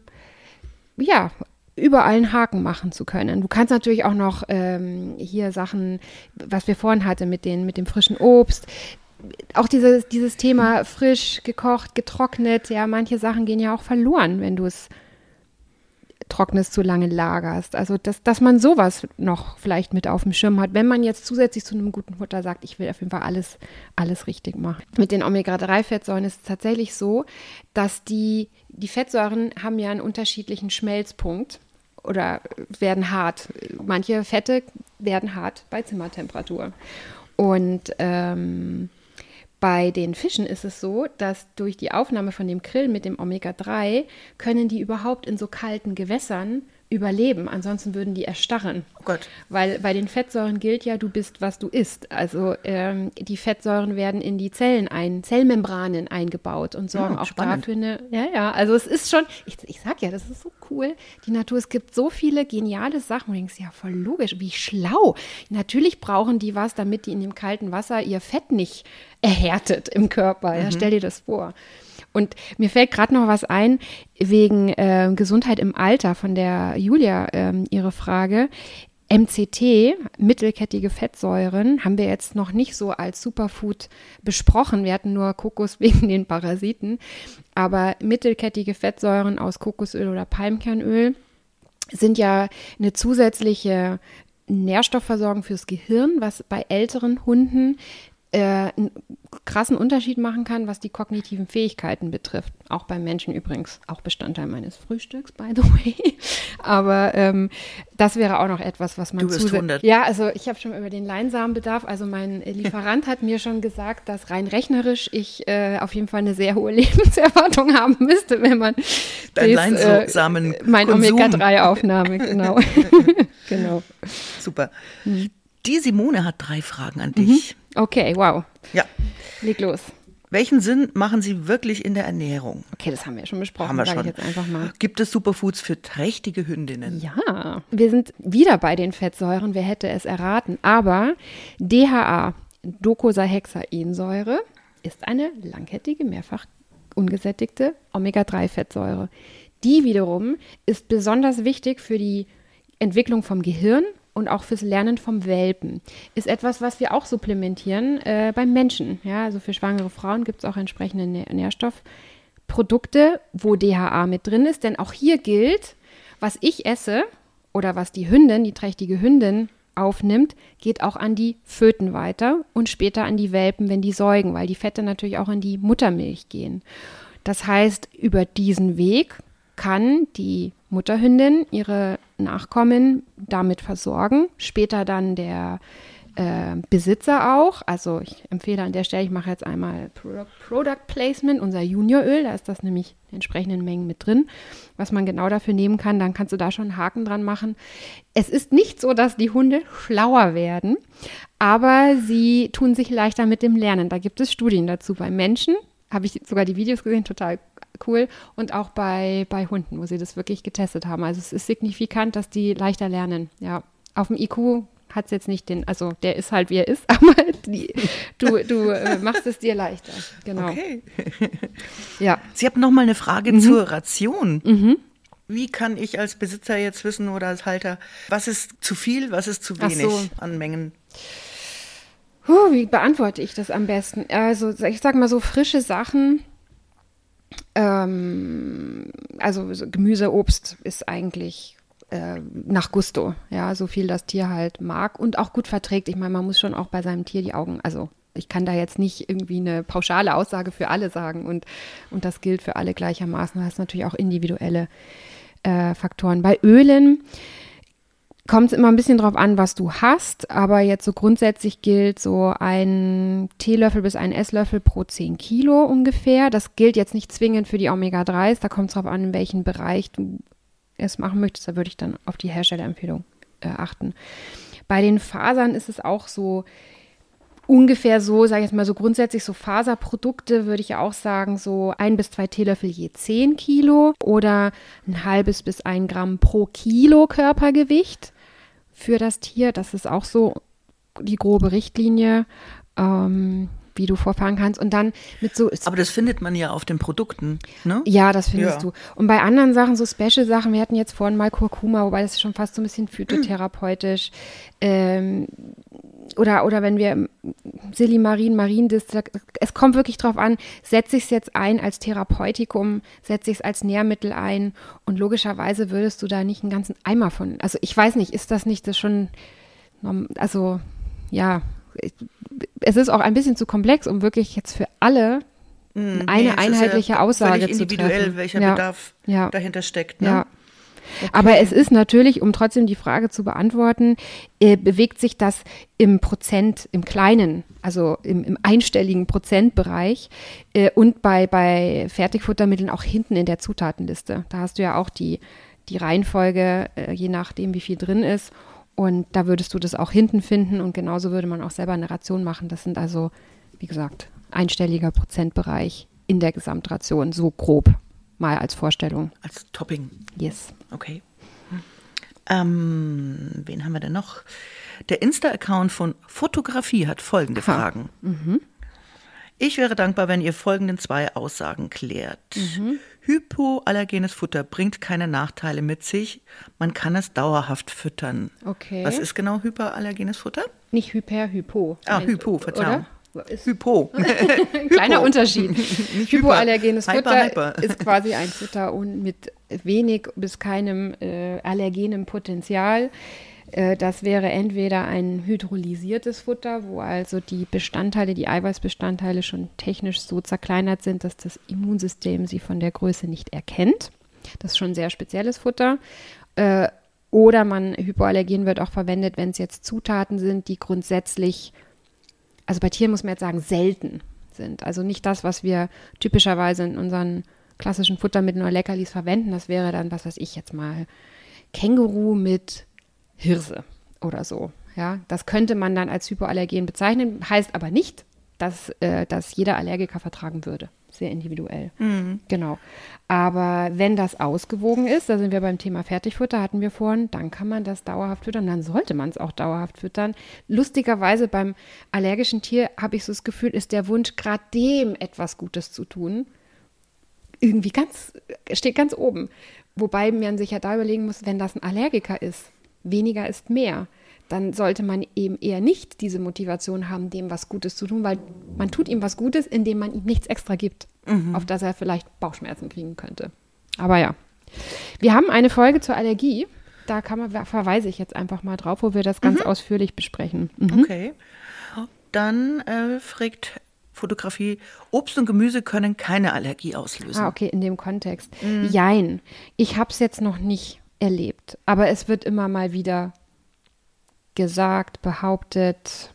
ja, überall einen Haken machen zu können. Du kannst natürlich auch noch ähm, hier Sachen, was wir vorhin hatten mit, den, mit dem frischen Obst, auch dieses, dieses Thema frisch, gekocht, getrocknet, ja, manche Sachen gehen ja auch verloren, wenn du es Trockenes zu lange lagerst. Also, dass, dass man sowas noch vielleicht mit auf dem Schirm hat, wenn man jetzt zusätzlich zu einem guten Futter sagt, ich will auf jeden Fall alles, alles richtig machen. Mit den Omega drei Fettsäuren ist es tatsächlich so, dass die, die Fettsäuren haben ja einen unterschiedlichen Schmelzpunkt oder werden hart. Manche Fette werden hart bei Zimmertemperatur. Und ähm, bei den Fischen ist es so, dass durch die Aufnahme von dem Krill mit dem Omega drei können die überhaupt in so kalten Gewässern überleben. Ansonsten würden die erstarren. Oh Gott. Weil bei den Fettsäuren gilt ja, du bist, was du isst. Also ähm, die Fettsäuren werden in die Zellen ein, Zellmembranen eingebaut und sorgen Ja, auch spannend. dafür eine, ja, ja, also es ist schon, ich, ich sag ja, das ist so cool, die Natur, es gibt so viele geniale Sachen, wo du denkst, ja, voll logisch, wie schlau. Natürlich brauchen die was, damit die in dem kalten Wasser ihr Fett nicht erhärtet im Körper. Ja, stell dir das vor. Und mir fällt gerade noch was ein, wegen äh, Gesundheit im Alter von der Julia, ähm, ihre Frage. M C T, mittelkettige Fettsäuren, haben wir jetzt noch nicht so als Superfood besprochen. Wir hatten nur Kokos wegen den Parasiten. Aber mittelkettige Fettsäuren aus Kokosöl oder Palmkernöl sind ja eine zusätzliche Nährstoffversorgung fürs Gehirn, was bei älteren Hunden äh, einen krassen Unterschied machen kann, was die kognitiven Fähigkeiten betrifft. Auch beim Menschen übrigens, auch Bestandteil meines Frühstücks, by the way. Aber ähm, das wäre auch noch etwas, was man zusätzlich. Ja, also ich habe schon über den Leinsamenbedarf, also mein Lieferant hat mir schon gesagt, dass rein rechnerisch ich äh, auf jeden Fall eine sehr hohe Lebenserwartung haben müsste, wenn man Dein Leinsamen äh, mein Omega drei Aufnahme, genau. Genau. Super. Mhm. Die Simone hat drei Fragen an dich. Okay, wow. Ja. Leg los. Welchen Sinn machen sie wirklich in der Ernährung? Okay, das haben wir ja schon besprochen. Haben wir schon. Ich jetzt einfach mal. Gibt es Superfoods für trächtige Hündinnen? Ja, wir sind wieder bei den Fettsäuren. Wer hätte es erraten? Aber D H A, Docosahexaensäure, ist eine langkettige, mehrfach ungesättigte Omega drei Fettsäure. Die wiederum ist besonders wichtig für die Entwicklung vom Gehirn und auch fürs Lernen vom Welpen. Ist etwas, was wir auch supplementieren äh, beim Menschen. Ja, also für schwangere Frauen gibt es auch entsprechende Nähr- Nährstoffprodukte, wo D H A mit drin ist. Denn auch hier gilt, was ich esse oder was die Hündin, die trächtige Hündin aufnimmt, geht auch an die Föten weiter und später an die Welpen, wenn die säugen, weil die Fette natürlich auch in die Muttermilch gehen. Das heißt, über diesen Weg kann die Mutterhündin ihre Nachkommen damit versorgen, später dann der äh, Besitzer auch. Also ich empfehle an der Stelle, ich mache jetzt einmal Product, Product Placement, unser Junioröl, da ist das nämlich in entsprechenden Mengen mit drin, was man genau dafür nehmen kann, dann kannst du da schon einen Haken dran machen. Es ist nicht so, dass die Hunde schlauer werden, aber sie tun sich leichter mit dem Lernen. Da gibt es Studien dazu. Bei Menschen habe ich sogar die Videos gesehen, total cool. Und auch bei, bei Hunden, wo sie das wirklich getestet haben. Also es ist signifikant, dass die leichter lernen. Ja, auf dem I Q hat es jetzt nicht den, also der ist halt, wie er ist, aber die, du, du äh, machst es dir leichter. Genau. Okay. Ja. Sie haben noch mal eine Frage Mhm. zur Ration. Mhm. Wie kann ich als Besitzer jetzt wissen oder als Halter, was ist zu viel, was ist zu Ach wenig so. an Mengen? Huh, wie beantworte ich das am besten? Also ich sag mal so frische Sachen, ähm, also so Gemüse, Obst ist eigentlich äh, nach Gusto, ja, so viel das Tier halt mag und auch gut verträgt. Ich meine, man muss schon auch bei seinem Tier die Augen, also ich kann da jetzt nicht irgendwie eine pauschale Aussage für alle sagen und, und das gilt für alle gleichermaßen. Du hast natürlich auch individuelle äh, Faktoren. Bei Ölen kommt es immer ein bisschen drauf an, was du hast, aber jetzt so grundsätzlich gilt so ein Teelöffel bis ein Esslöffel pro zehn Kilo ungefähr. Das gilt jetzt nicht zwingend für die Omega dreis, da kommt es drauf an, in welchem Bereich du es machen möchtest, da würde ich dann auf die Herstellerempfehlung äh, achten. Bei den Fasern ist es auch so ungefähr so, sage ich jetzt mal so grundsätzlich so Faserprodukte würde ich ja auch sagen, so ein bis zwei Teelöffel je zehn Kilo oder ein halbes bis ein Gramm pro Kilo Körpergewicht für das Tier. Das ist auch so die grobe Richtlinie, ähm, wie du vorfahren kannst. Und dann mit so. Aber das findet man ja auf den Produkten, ne? Ja, das findest Ja. du. Und bei anderen Sachen, so Special-Sachen, wir hatten jetzt vorhin mal Kurkuma, wobei das ist schon fast so ein bisschen phytotherapeutisch. Ähm, oder, oder wenn wir Silimarin, Mariendistel, es kommt wirklich drauf an, setze ich es jetzt ein als Therapeutikum, setze ich es als Nährmittel ein und logischerweise würdest du da nicht einen ganzen Eimer von, also ich weiß nicht, ist das nicht das schon, norm- also ja, ich- es ist auch ein bisschen zu komplex, um wirklich jetzt für alle Mm, eine nee, es ist einheitliche ja Aussage völlig zu individuell, treffen. welcher Ja. Bedarf Ja. dahinter steckt, ne? Ja. Aber es ist natürlich, um trotzdem die Frage zu beantworten, äh, bewegt sich das im Prozent, im kleinen, also im, im einstelligen Prozentbereich äh, und bei, bei Fertigfuttermitteln auch hinten in der Zutatenliste. Da hast du ja auch die, die Reihenfolge, äh, je nachdem, wie viel drin ist. Und da würdest du das auch hinten finden und genauso würde man auch selber eine Ration machen. Das sind also, wie gesagt, einstelliger Prozentbereich in der Gesamtration, so grob mal als Vorstellung. Als Topping. Yes. Okay. Ähm, wen haben wir denn noch? Der Insta-Account von Fotografie hat folgende Aha. Fragen. Mhm. Ich wäre dankbar, wenn ihr folgenden zwei Aussagen klärt. Mhm. Hypoallergenes Futter bringt keine Nachteile mit sich. Man kann es dauerhaft füttern. Okay. Was ist genau hyperallergenes Futter? Nicht Hyper, Hypo. Ah, Ein- Hypo, Verzeihung. Oder? Ist Hypo. ein kleiner Hypo. Unterschied. Nicht Hypoallergenes hyper. Futter Hyper, hyper. ist quasi ein Futter und mit wenig bis keinem äh, allergenem Potenzial. Äh, das wäre entweder ein hydrolysiertes Futter, wo also die Bestandteile, die Eiweißbestandteile schon technisch so zerkleinert sind, dass das Immunsystem sie von der Größe nicht erkennt. Das ist schon ein sehr spezielles Futter. Äh, oder man, Hypoallergen wird auch verwendet, wenn es jetzt Zutaten sind, die grundsätzlich, also bei Tieren muss man jetzt sagen, selten sind. Also nicht das, was wir typischerweise in unseren klassischen Futtermitteln oder Leckerlis verwenden. Das wäre dann, was weiß ich jetzt mal, Känguru mit Hirse oder so. Ja, das könnte man dann als Hypoallergen bezeichnen, heißt aber nicht, dass äh, das jeder Allergiker vertragen würde. Sehr individuell. Mhm. Genau. Aber wenn das ausgewogen ist, da sind wir beim Thema Fertigfutter, hatten wir vorhin, dann kann man das dauerhaft füttern, dann sollte man es auch dauerhaft füttern. Lustigerweise beim allergischen Tier habe ich so das Gefühl, ist der Wunsch, gerade dem etwas Gutes zu tun, irgendwie ganz, steht ganz oben. Wobei man sich ja da überlegen muss, wenn das ein Allergiker ist, weniger ist mehr, dann sollte man eben eher nicht diese Motivation haben, dem was Gutes zu tun, weil man tut ihm was Gutes, indem man ihm nichts extra gibt, mhm. auf das er vielleicht Bauchschmerzen kriegen könnte. Aber ja, wir haben eine Folge zur Allergie, da kann man, verweise ich jetzt einfach mal drauf, wo wir das ganz mhm. ausführlich besprechen. Mhm. Okay, dann äh, fragt Fotografie, Obst und Gemüse können keine Allergie auslösen. Ah, okay, in dem Kontext. Mhm. Jein, ich habe es jetzt noch nicht erlebt, aber es wird immer mal wieder gesagt, behauptet.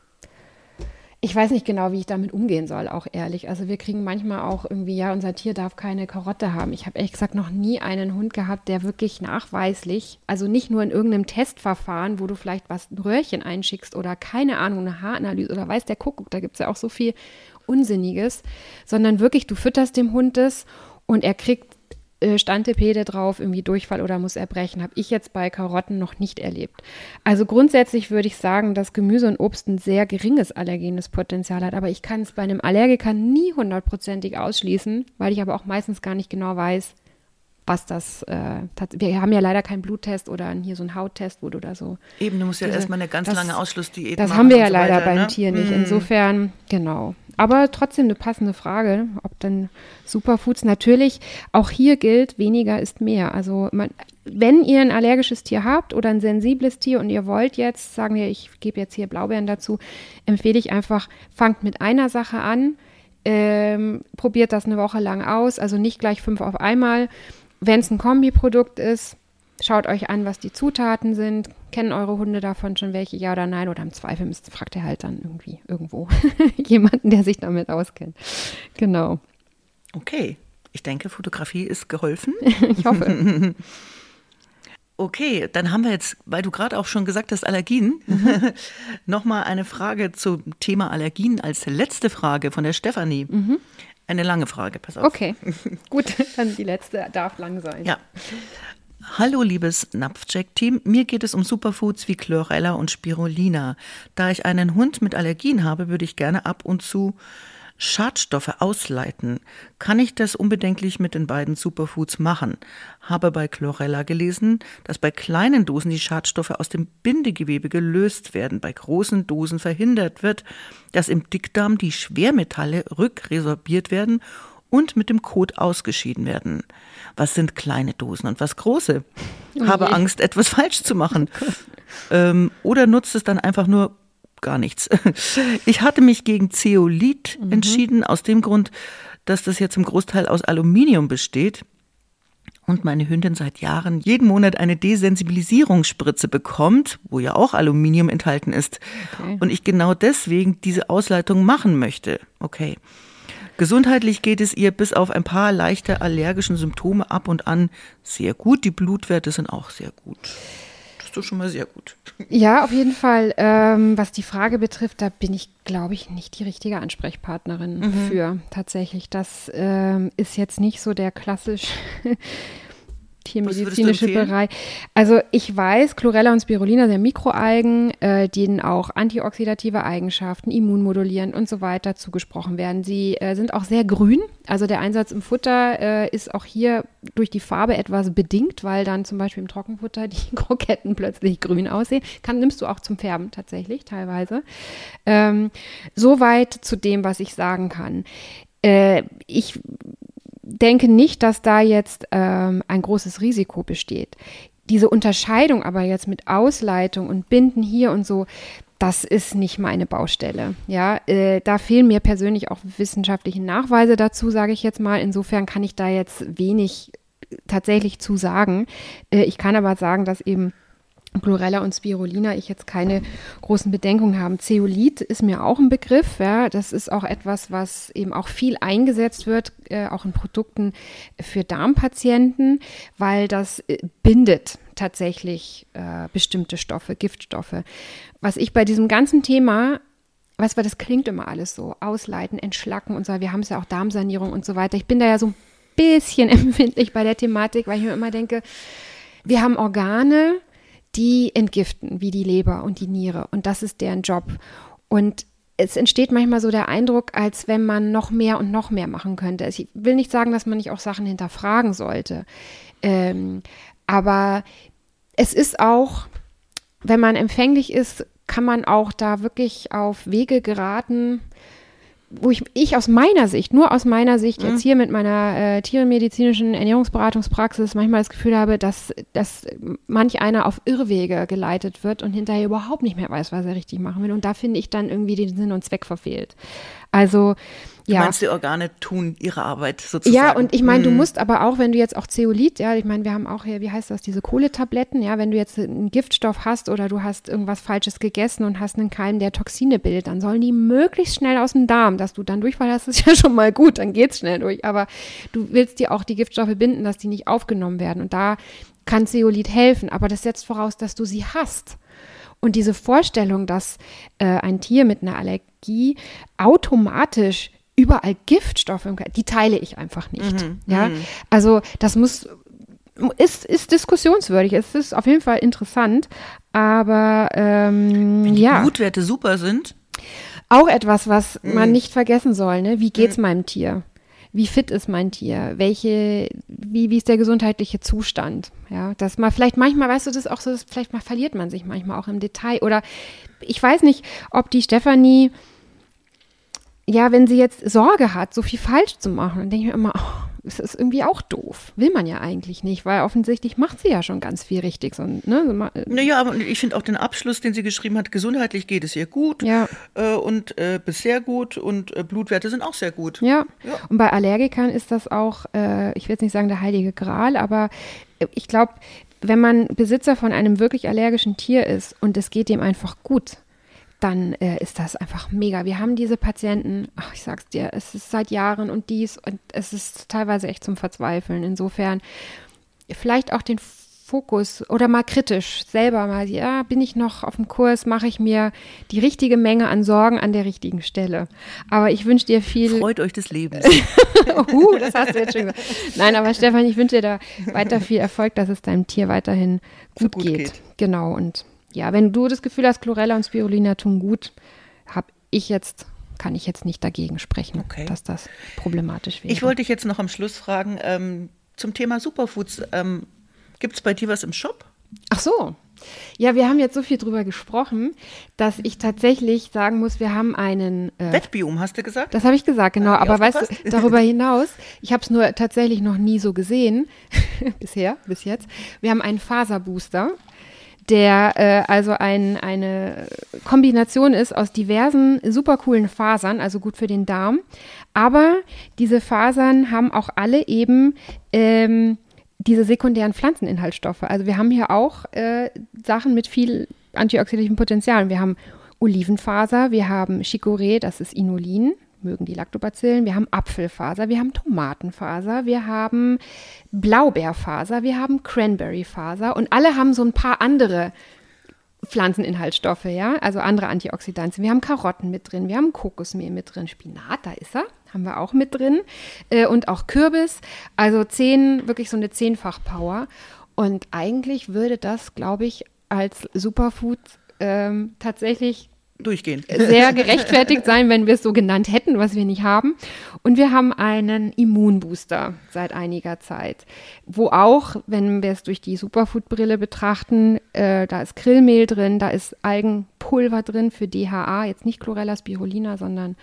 Ich weiß nicht genau, wie ich damit umgehen soll, auch ehrlich. Also wir kriegen manchmal auch irgendwie, ja, unser Tier darf keine Karotte haben. Ich habe ehrlich gesagt noch nie einen Hund gehabt, der wirklich nachweislich, also nicht nur in irgendeinem Testverfahren, wo du vielleicht was, ein Röhrchen einschickst oder keine Ahnung, eine Haaranalyse oder weiß der Kuckuck, da gibt es ja auch so viel Unsinniges, sondern wirklich, du fütterst dem Hund das und er kriegt Stantepede drauf, irgendwie Durchfall oder muss erbrechen, habe ich jetzt bei Karotten noch nicht erlebt. Also grundsätzlich würde ich sagen, dass Gemüse und Obst ein sehr geringes allergenes Potenzial hat, aber ich kann es bei einem Allergiker nie hundertprozentig ausschließen, weil ich aber auch meistens gar nicht genau weiß, was das, äh, wir haben ja leider keinen Bluttest oder hier so einen Hauttest, wo du da so. Eben, du musst ja diese, erstmal eine ganz das, lange Ausschlussdiät das machen. Das haben wir ja so leider weiter, beim ne? Tier nicht. Mhm. Insofern, genau. Aber trotzdem eine passende Frage, ob denn Superfoods, natürlich, auch hier gilt, weniger ist mehr. Also man, wenn ihr ein allergisches Tier habt oder ein sensibles Tier und ihr wollt jetzt, sagen wir, ich gebe jetzt hier Blaubeeren dazu, empfehle ich einfach, fangt mit einer Sache an, ähm, probiert das eine Woche lang aus, also nicht gleich fünf auf einmal. Wenn es ein Kombiprodukt ist, schaut euch an, was die Zutaten sind. Kennen eure Hunde davon schon welche, ja oder nein? Oder im Zweifel müsst, fragt ihr halt dann irgendwie irgendwo jemanden, der sich damit auskennt. Genau. Okay, ich denke, Fotografie ist geholfen. Ich hoffe. Okay, dann haben wir jetzt, weil du gerade auch schon gesagt hast, Allergien, mhm. nochmal eine Frage zum Thema Allergien als letzte Frage von der Stefanie. Mhm. Eine lange Frage, pass auf. Okay, gut, dann die letzte darf lang sein. Ja. Hallo liebes Napfjack-Team, mir geht es um Superfoods wie Chlorella und Spirulina. Da ich einen Hund mit Allergien habe, würde ich gerne ab und zu Schadstoffe ausleiten. Kann ich das unbedenklich mit den beiden Superfoods machen? Habe bei Chlorella gelesen, dass bei kleinen Dosen die Schadstoffe aus dem Bindegewebe gelöst werden, bei großen Dosen verhindert wird, dass im Dickdarm die Schwermetalle rückresorbiert werden und mit dem Kot ausgeschieden werden. Was sind kleine Dosen und was große? Oh Habe Angst, etwas falsch zu machen. ähm, oder nutzt es dann einfach nur gar nichts. Ich hatte mich gegen Zeolit mhm. entschieden, aus dem Grund, dass das jetzt im Großteil aus Aluminium besteht und meine Hündin seit Jahren jeden Monat eine Desensibilisierungsspritze bekommt, wo ja auch Aluminium enthalten ist. Okay. Und ich genau deswegen diese Ausleitung machen möchte. Okay. Gesundheitlich geht es ihr bis auf ein paar leichte allergische Symptome ab und an sehr gut. Die Blutwerte sind auch sehr gut. Das ist doch schon mal sehr gut. Ja, auf jeden Fall. Ähm, was die Frage betrifft, da bin ich, glaube ich, nicht die richtige Ansprechpartnerin mhm. für. Tatsächlich, das ähm, ist jetzt nicht so der klassische tiermedizinische Bereich. Also ich weiß, Chlorella und Spirulina sind Mikroalgen, äh, denen auch antioxidative Eigenschaften, immunmodulierend und so weiter zugesprochen werden. Sie äh, sind auch sehr grün. Also der Einsatz im Futter äh, ist auch hier durch die Farbe etwas bedingt, weil dann zum Beispiel im Trockenfutter die Kroketten plötzlich grün aussehen. Kann, nimmst du auch zum Färben tatsächlich teilweise. Ähm, Soweit zu dem, was ich sagen kann. Äh, ich denke nicht, dass da jetzt ähm, ein großes Risiko besteht. diese Unterscheidung aber jetzt mit Ausleitung und Binden hier und so, das ist nicht meine Baustelle. Ja, äh, da fehlen mir persönlich auch wissenschaftliche Nachweise dazu, sage ich jetzt mal. Insofern kann ich da jetzt wenig tatsächlich zu sagen. Äh, ich kann aber sagen, dass eben Chlorella und Spirulina ich jetzt keine großen Bedenkungen haben. Zeolit ist mir auch ein Begriff. Ja, das ist auch etwas, was eben auch viel eingesetzt wird, äh, auch in Produkten für Darmpatienten, weil das äh, bindet tatsächlich äh, bestimmte Stoffe, Giftstoffe. Was ich bei diesem ganzen Thema, weißt du, das klingt immer alles so, ausleiten, entschlacken und so, wir haben es ja auch Darmsanierung und so weiter. Ich bin da ja so ein bisschen empfindlich bei der Thematik, weil ich mir immer denke, wir haben Organe, die entgiften, wie die Leber und die Niere. Und das ist deren Job. Und es entsteht manchmal so der Eindruck, als wenn man noch mehr und noch mehr machen könnte. Ich will nicht sagen, dass man nicht auch Sachen hinterfragen sollte. Ähm, aber es ist auch, wenn man empfänglich ist, kann man auch da wirklich auf Wege geraten, wo ich, ich aus meiner Sicht, nur aus meiner Sicht jetzt hier mit meiner äh, tiermedizinischen Ernährungsberatungspraxis manchmal das Gefühl habe, dass, dass manch einer auf Irrwege geleitet wird und hinterher überhaupt nicht mehr weiß, was er richtig machen will. Und da finde ich dann irgendwie den Sinn und Zweck verfehlt. Also ja. Du meinst, die Organe tun ihre Arbeit sozusagen. Ja, und ich meine, du musst aber auch, wenn du jetzt auch Zeolit, ja, ich meine, wir haben auch hier, wie heißt das, diese Kohletabletten, ja, wenn du jetzt einen Giftstoff hast oder du hast irgendwas Falsches gegessen und hast einen Keim, der Toxine bildet, dann sollen die möglichst schnell aus dem Darm, dass du dann Durchfall hast, ist ja schon mal gut, dann geht's schnell durch, aber du willst dir auch die Giftstoffe binden, dass die nicht aufgenommen werden und da kann Zeolit helfen, aber das setzt voraus, dass du sie hast. Und diese Vorstellung, dass äh, ein Tier mit einer Allergie automatisch überall Giftstoffe im Körper, die teile ich einfach nicht. Mhm, ja, mhm. Also das muss, ist, ist diskussionswürdig. Es ist auf jeden Fall interessant, aber ähm, wenn die ja. Blutwerte super sind. Auch etwas, was mhm. man nicht vergessen soll. Ne? Wie geht's mhm. meinem Tier? Wie fit ist mein Tier? Welche, wie, wie ist der gesundheitliche Zustand? Ja, dass man vielleicht manchmal, weißt du, das ist auch so, dass vielleicht mal verliert man sich manchmal auch im Detail. Oder ich weiß nicht, ob die Stefanie, ja, wenn sie jetzt Sorge hat, so viel falsch zu machen, dann denke ich mir immer, oh, das ist irgendwie auch doof. Will man ja eigentlich nicht, weil offensichtlich macht sie ja schon ganz viel richtig. So, ne? Naja, aber ich finde auch den Abschluss, den sie geschrieben hat, gesundheitlich geht es ihr gut ja. äh, und äh, bis sehr gut und äh, Blutwerte sind auch sehr gut. Ja. ja, und bei Allergikern ist das auch, äh, ich will jetzt nicht sagen der heilige Gral, aber ich glaube, wenn man Besitzer von einem wirklich allergischen Tier ist und es geht dem einfach gut, dann äh, ist das einfach mega. Wir haben diese Patienten, ach, ich sag's dir, es ist seit Jahren und dies und es ist teilweise echt zum Verzweifeln. Insofern vielleicht auch den Fokus oder mal kritisch selber mal, ja, bin ich noch auf dem Kurs, mache ich mir die richtige Menge an Sorgen an der richtigen Stelle. Aber ich wünsche dir viel... Freut euch des Lebens. uh, das hast du jetzt schon gesagt. Nein, aber Stefan, ich wünsche dir da weiter viel Erfolg, dass es deinem Tier weiterhin gut, so gut geht. geht. Genau, und ja, wenn du das Gefühl hast, Chlorella und Spirulina tun gut, habe ich jetzt, kann ich jetzt nicht dagegen sprechen, okay. dass das problematisch wäre. Ich wollte dich jetzt noch am Schluss fragen, ähm, zum Thema Superfoods, ähm, gibt es bei dir was im Shop? Ach so. Ja, wir haben jetzt so viel drüber gesprochen, dass ich tatsächlich sagen muss, wir haben einen... Äh, Wettbiom, hast du gesagt? Das habe ich gesagt, genau. Aber weißt du, darüber hinaus, ich habe es nur tatsächlich noch nie so gesehen, bisher, bis jetzt. Wir haben einen Faserbooster, der äh, also ein, eine Kombination ist aus diversen super coolen Fasern, also gut für den Darm. Aber diese Fasern haben auch alle eben ähm, diese sekundären Pflanzeninhaltsstoffe. Also wir haben hier auch äh, Sachen mit viel antioxidativem Potenzial. Wir haben Olivenfaser, wir haben Chicorée, das ist Inulin, mögen die Lactobacillen, wir haben Apfelfaser, wir haben Tomatenfaser, wir haben Blaubeerfaser, wir haben Cranberryfaser und alle haben so ein paar andere Pflanzeninhaltsstoffe, ja, also andere Antioxidantien. Wir haben Karotten mit drin, wir haben Kokosmehl mit drin, Spinat, da ist er, haben wir auch mit drin äh, und auch Kürbis, also zehn, wirklich so eine Zehnfach-Power und eigentlich würde das, glaube ich, als Superfood ähm, tatsächlich durchgehen. Sehr gerechtfertigt sein, wenn wir es so genannt hätten, was wir nicht haben. Und wir haben einen Immunbooster seit einiger Zeit, wo auch, wenn wir es durch die Superfood-Brille betrachten, äh, da ist Krillmehl drin, da ist Algenpulver drin für D H A, jetzt nicht Chlorella spirulina, sondern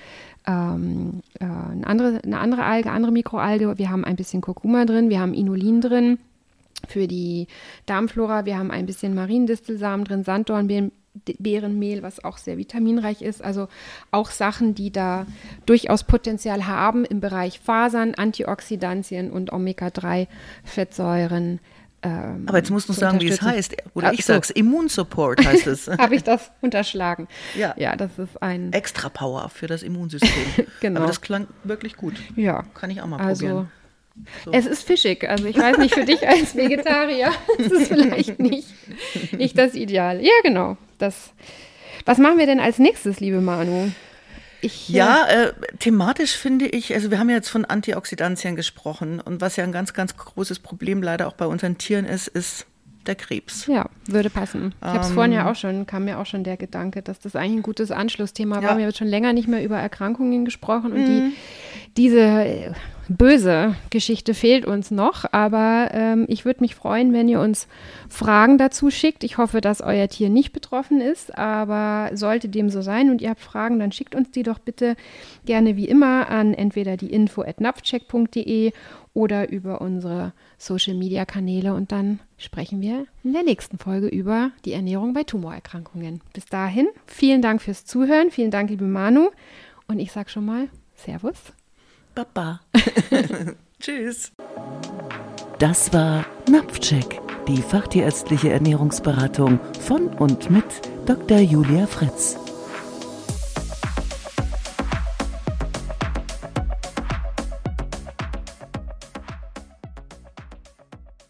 ähm, äh, eine, andere, eine andere Alge, andere Mikroalge. Wir haben ein bisschen Kurkuma drin, wir haben Inulin drin. für die Darmflora. Wir haben ein bisschen Mariendistelsamen drin, Sanddornbeerenmehl, was auch sehr vitaminreich ist. Also auch Sachen, die da durchaus Potenzial haben im Bereich Fasern, Antioxidantien und Omega drei Fettsäuren. Ähm, Aber jetzt musst du sagen, wie es heißt. Oder Ach, ich so. sag's, Immunsupport heißt es. Habe ich das unterschlagen? Ja. Ja, das ist ein... Extra Power für das Immunsystem. Genau. Aber das klang wirklich gut. Ja. Kann ich auch mal also, probieren. So. Es ist fischig. Also ich weiß nicht, für dich als Vegetarier ist es vielleicht nicht, nicht das Ideal. Ja, genau. Das, was machen wir denn als nächstes, liebe Manu? Ich, ja, äh, thematisch finde ich, also wir haben ja jetzt von Antioxidantien gesprochen und was ja ein ganz, ganz großes Problem leider auch bei unseren Tieren ist, ist der Krebs. Ja, würde passen. Ich habe es ähm, vorhin ja auch schon, kam mir auch schon der Gedanke, dass das eigentlich ein gutes Anschlussthema ja. war. Wir haben jetzt schon länger nicht mehr über Erkrankungen gesprochen und mhm. die, diese böse Geschichte fehlt uns noch, aber ähm, ich würde mich freuen, wenn ihr uns Fragen dazu schickt. Ich hoffe, dass euer Tier nicht betroffen ist, aber sollte dem so sein und ihr habt Fragen, dann schickt uns die doch bitte gerne wie immer an entweder die info at napfcheck punkt de oder über unsere Social-Media-Kanäle und dann sprechen wir in der nächsten Folge über die Ernährung bei Tumorerkrankungen. Bis dahin, vielen Dank fürs Zuhören, vielen Dank, liebe Manu und ich sage schon mal Servus. Baba. Tschüss. Das war Napfcheck, die fachtierärztliche Ernährungsberatung von und mit Doktor Julia Fritz.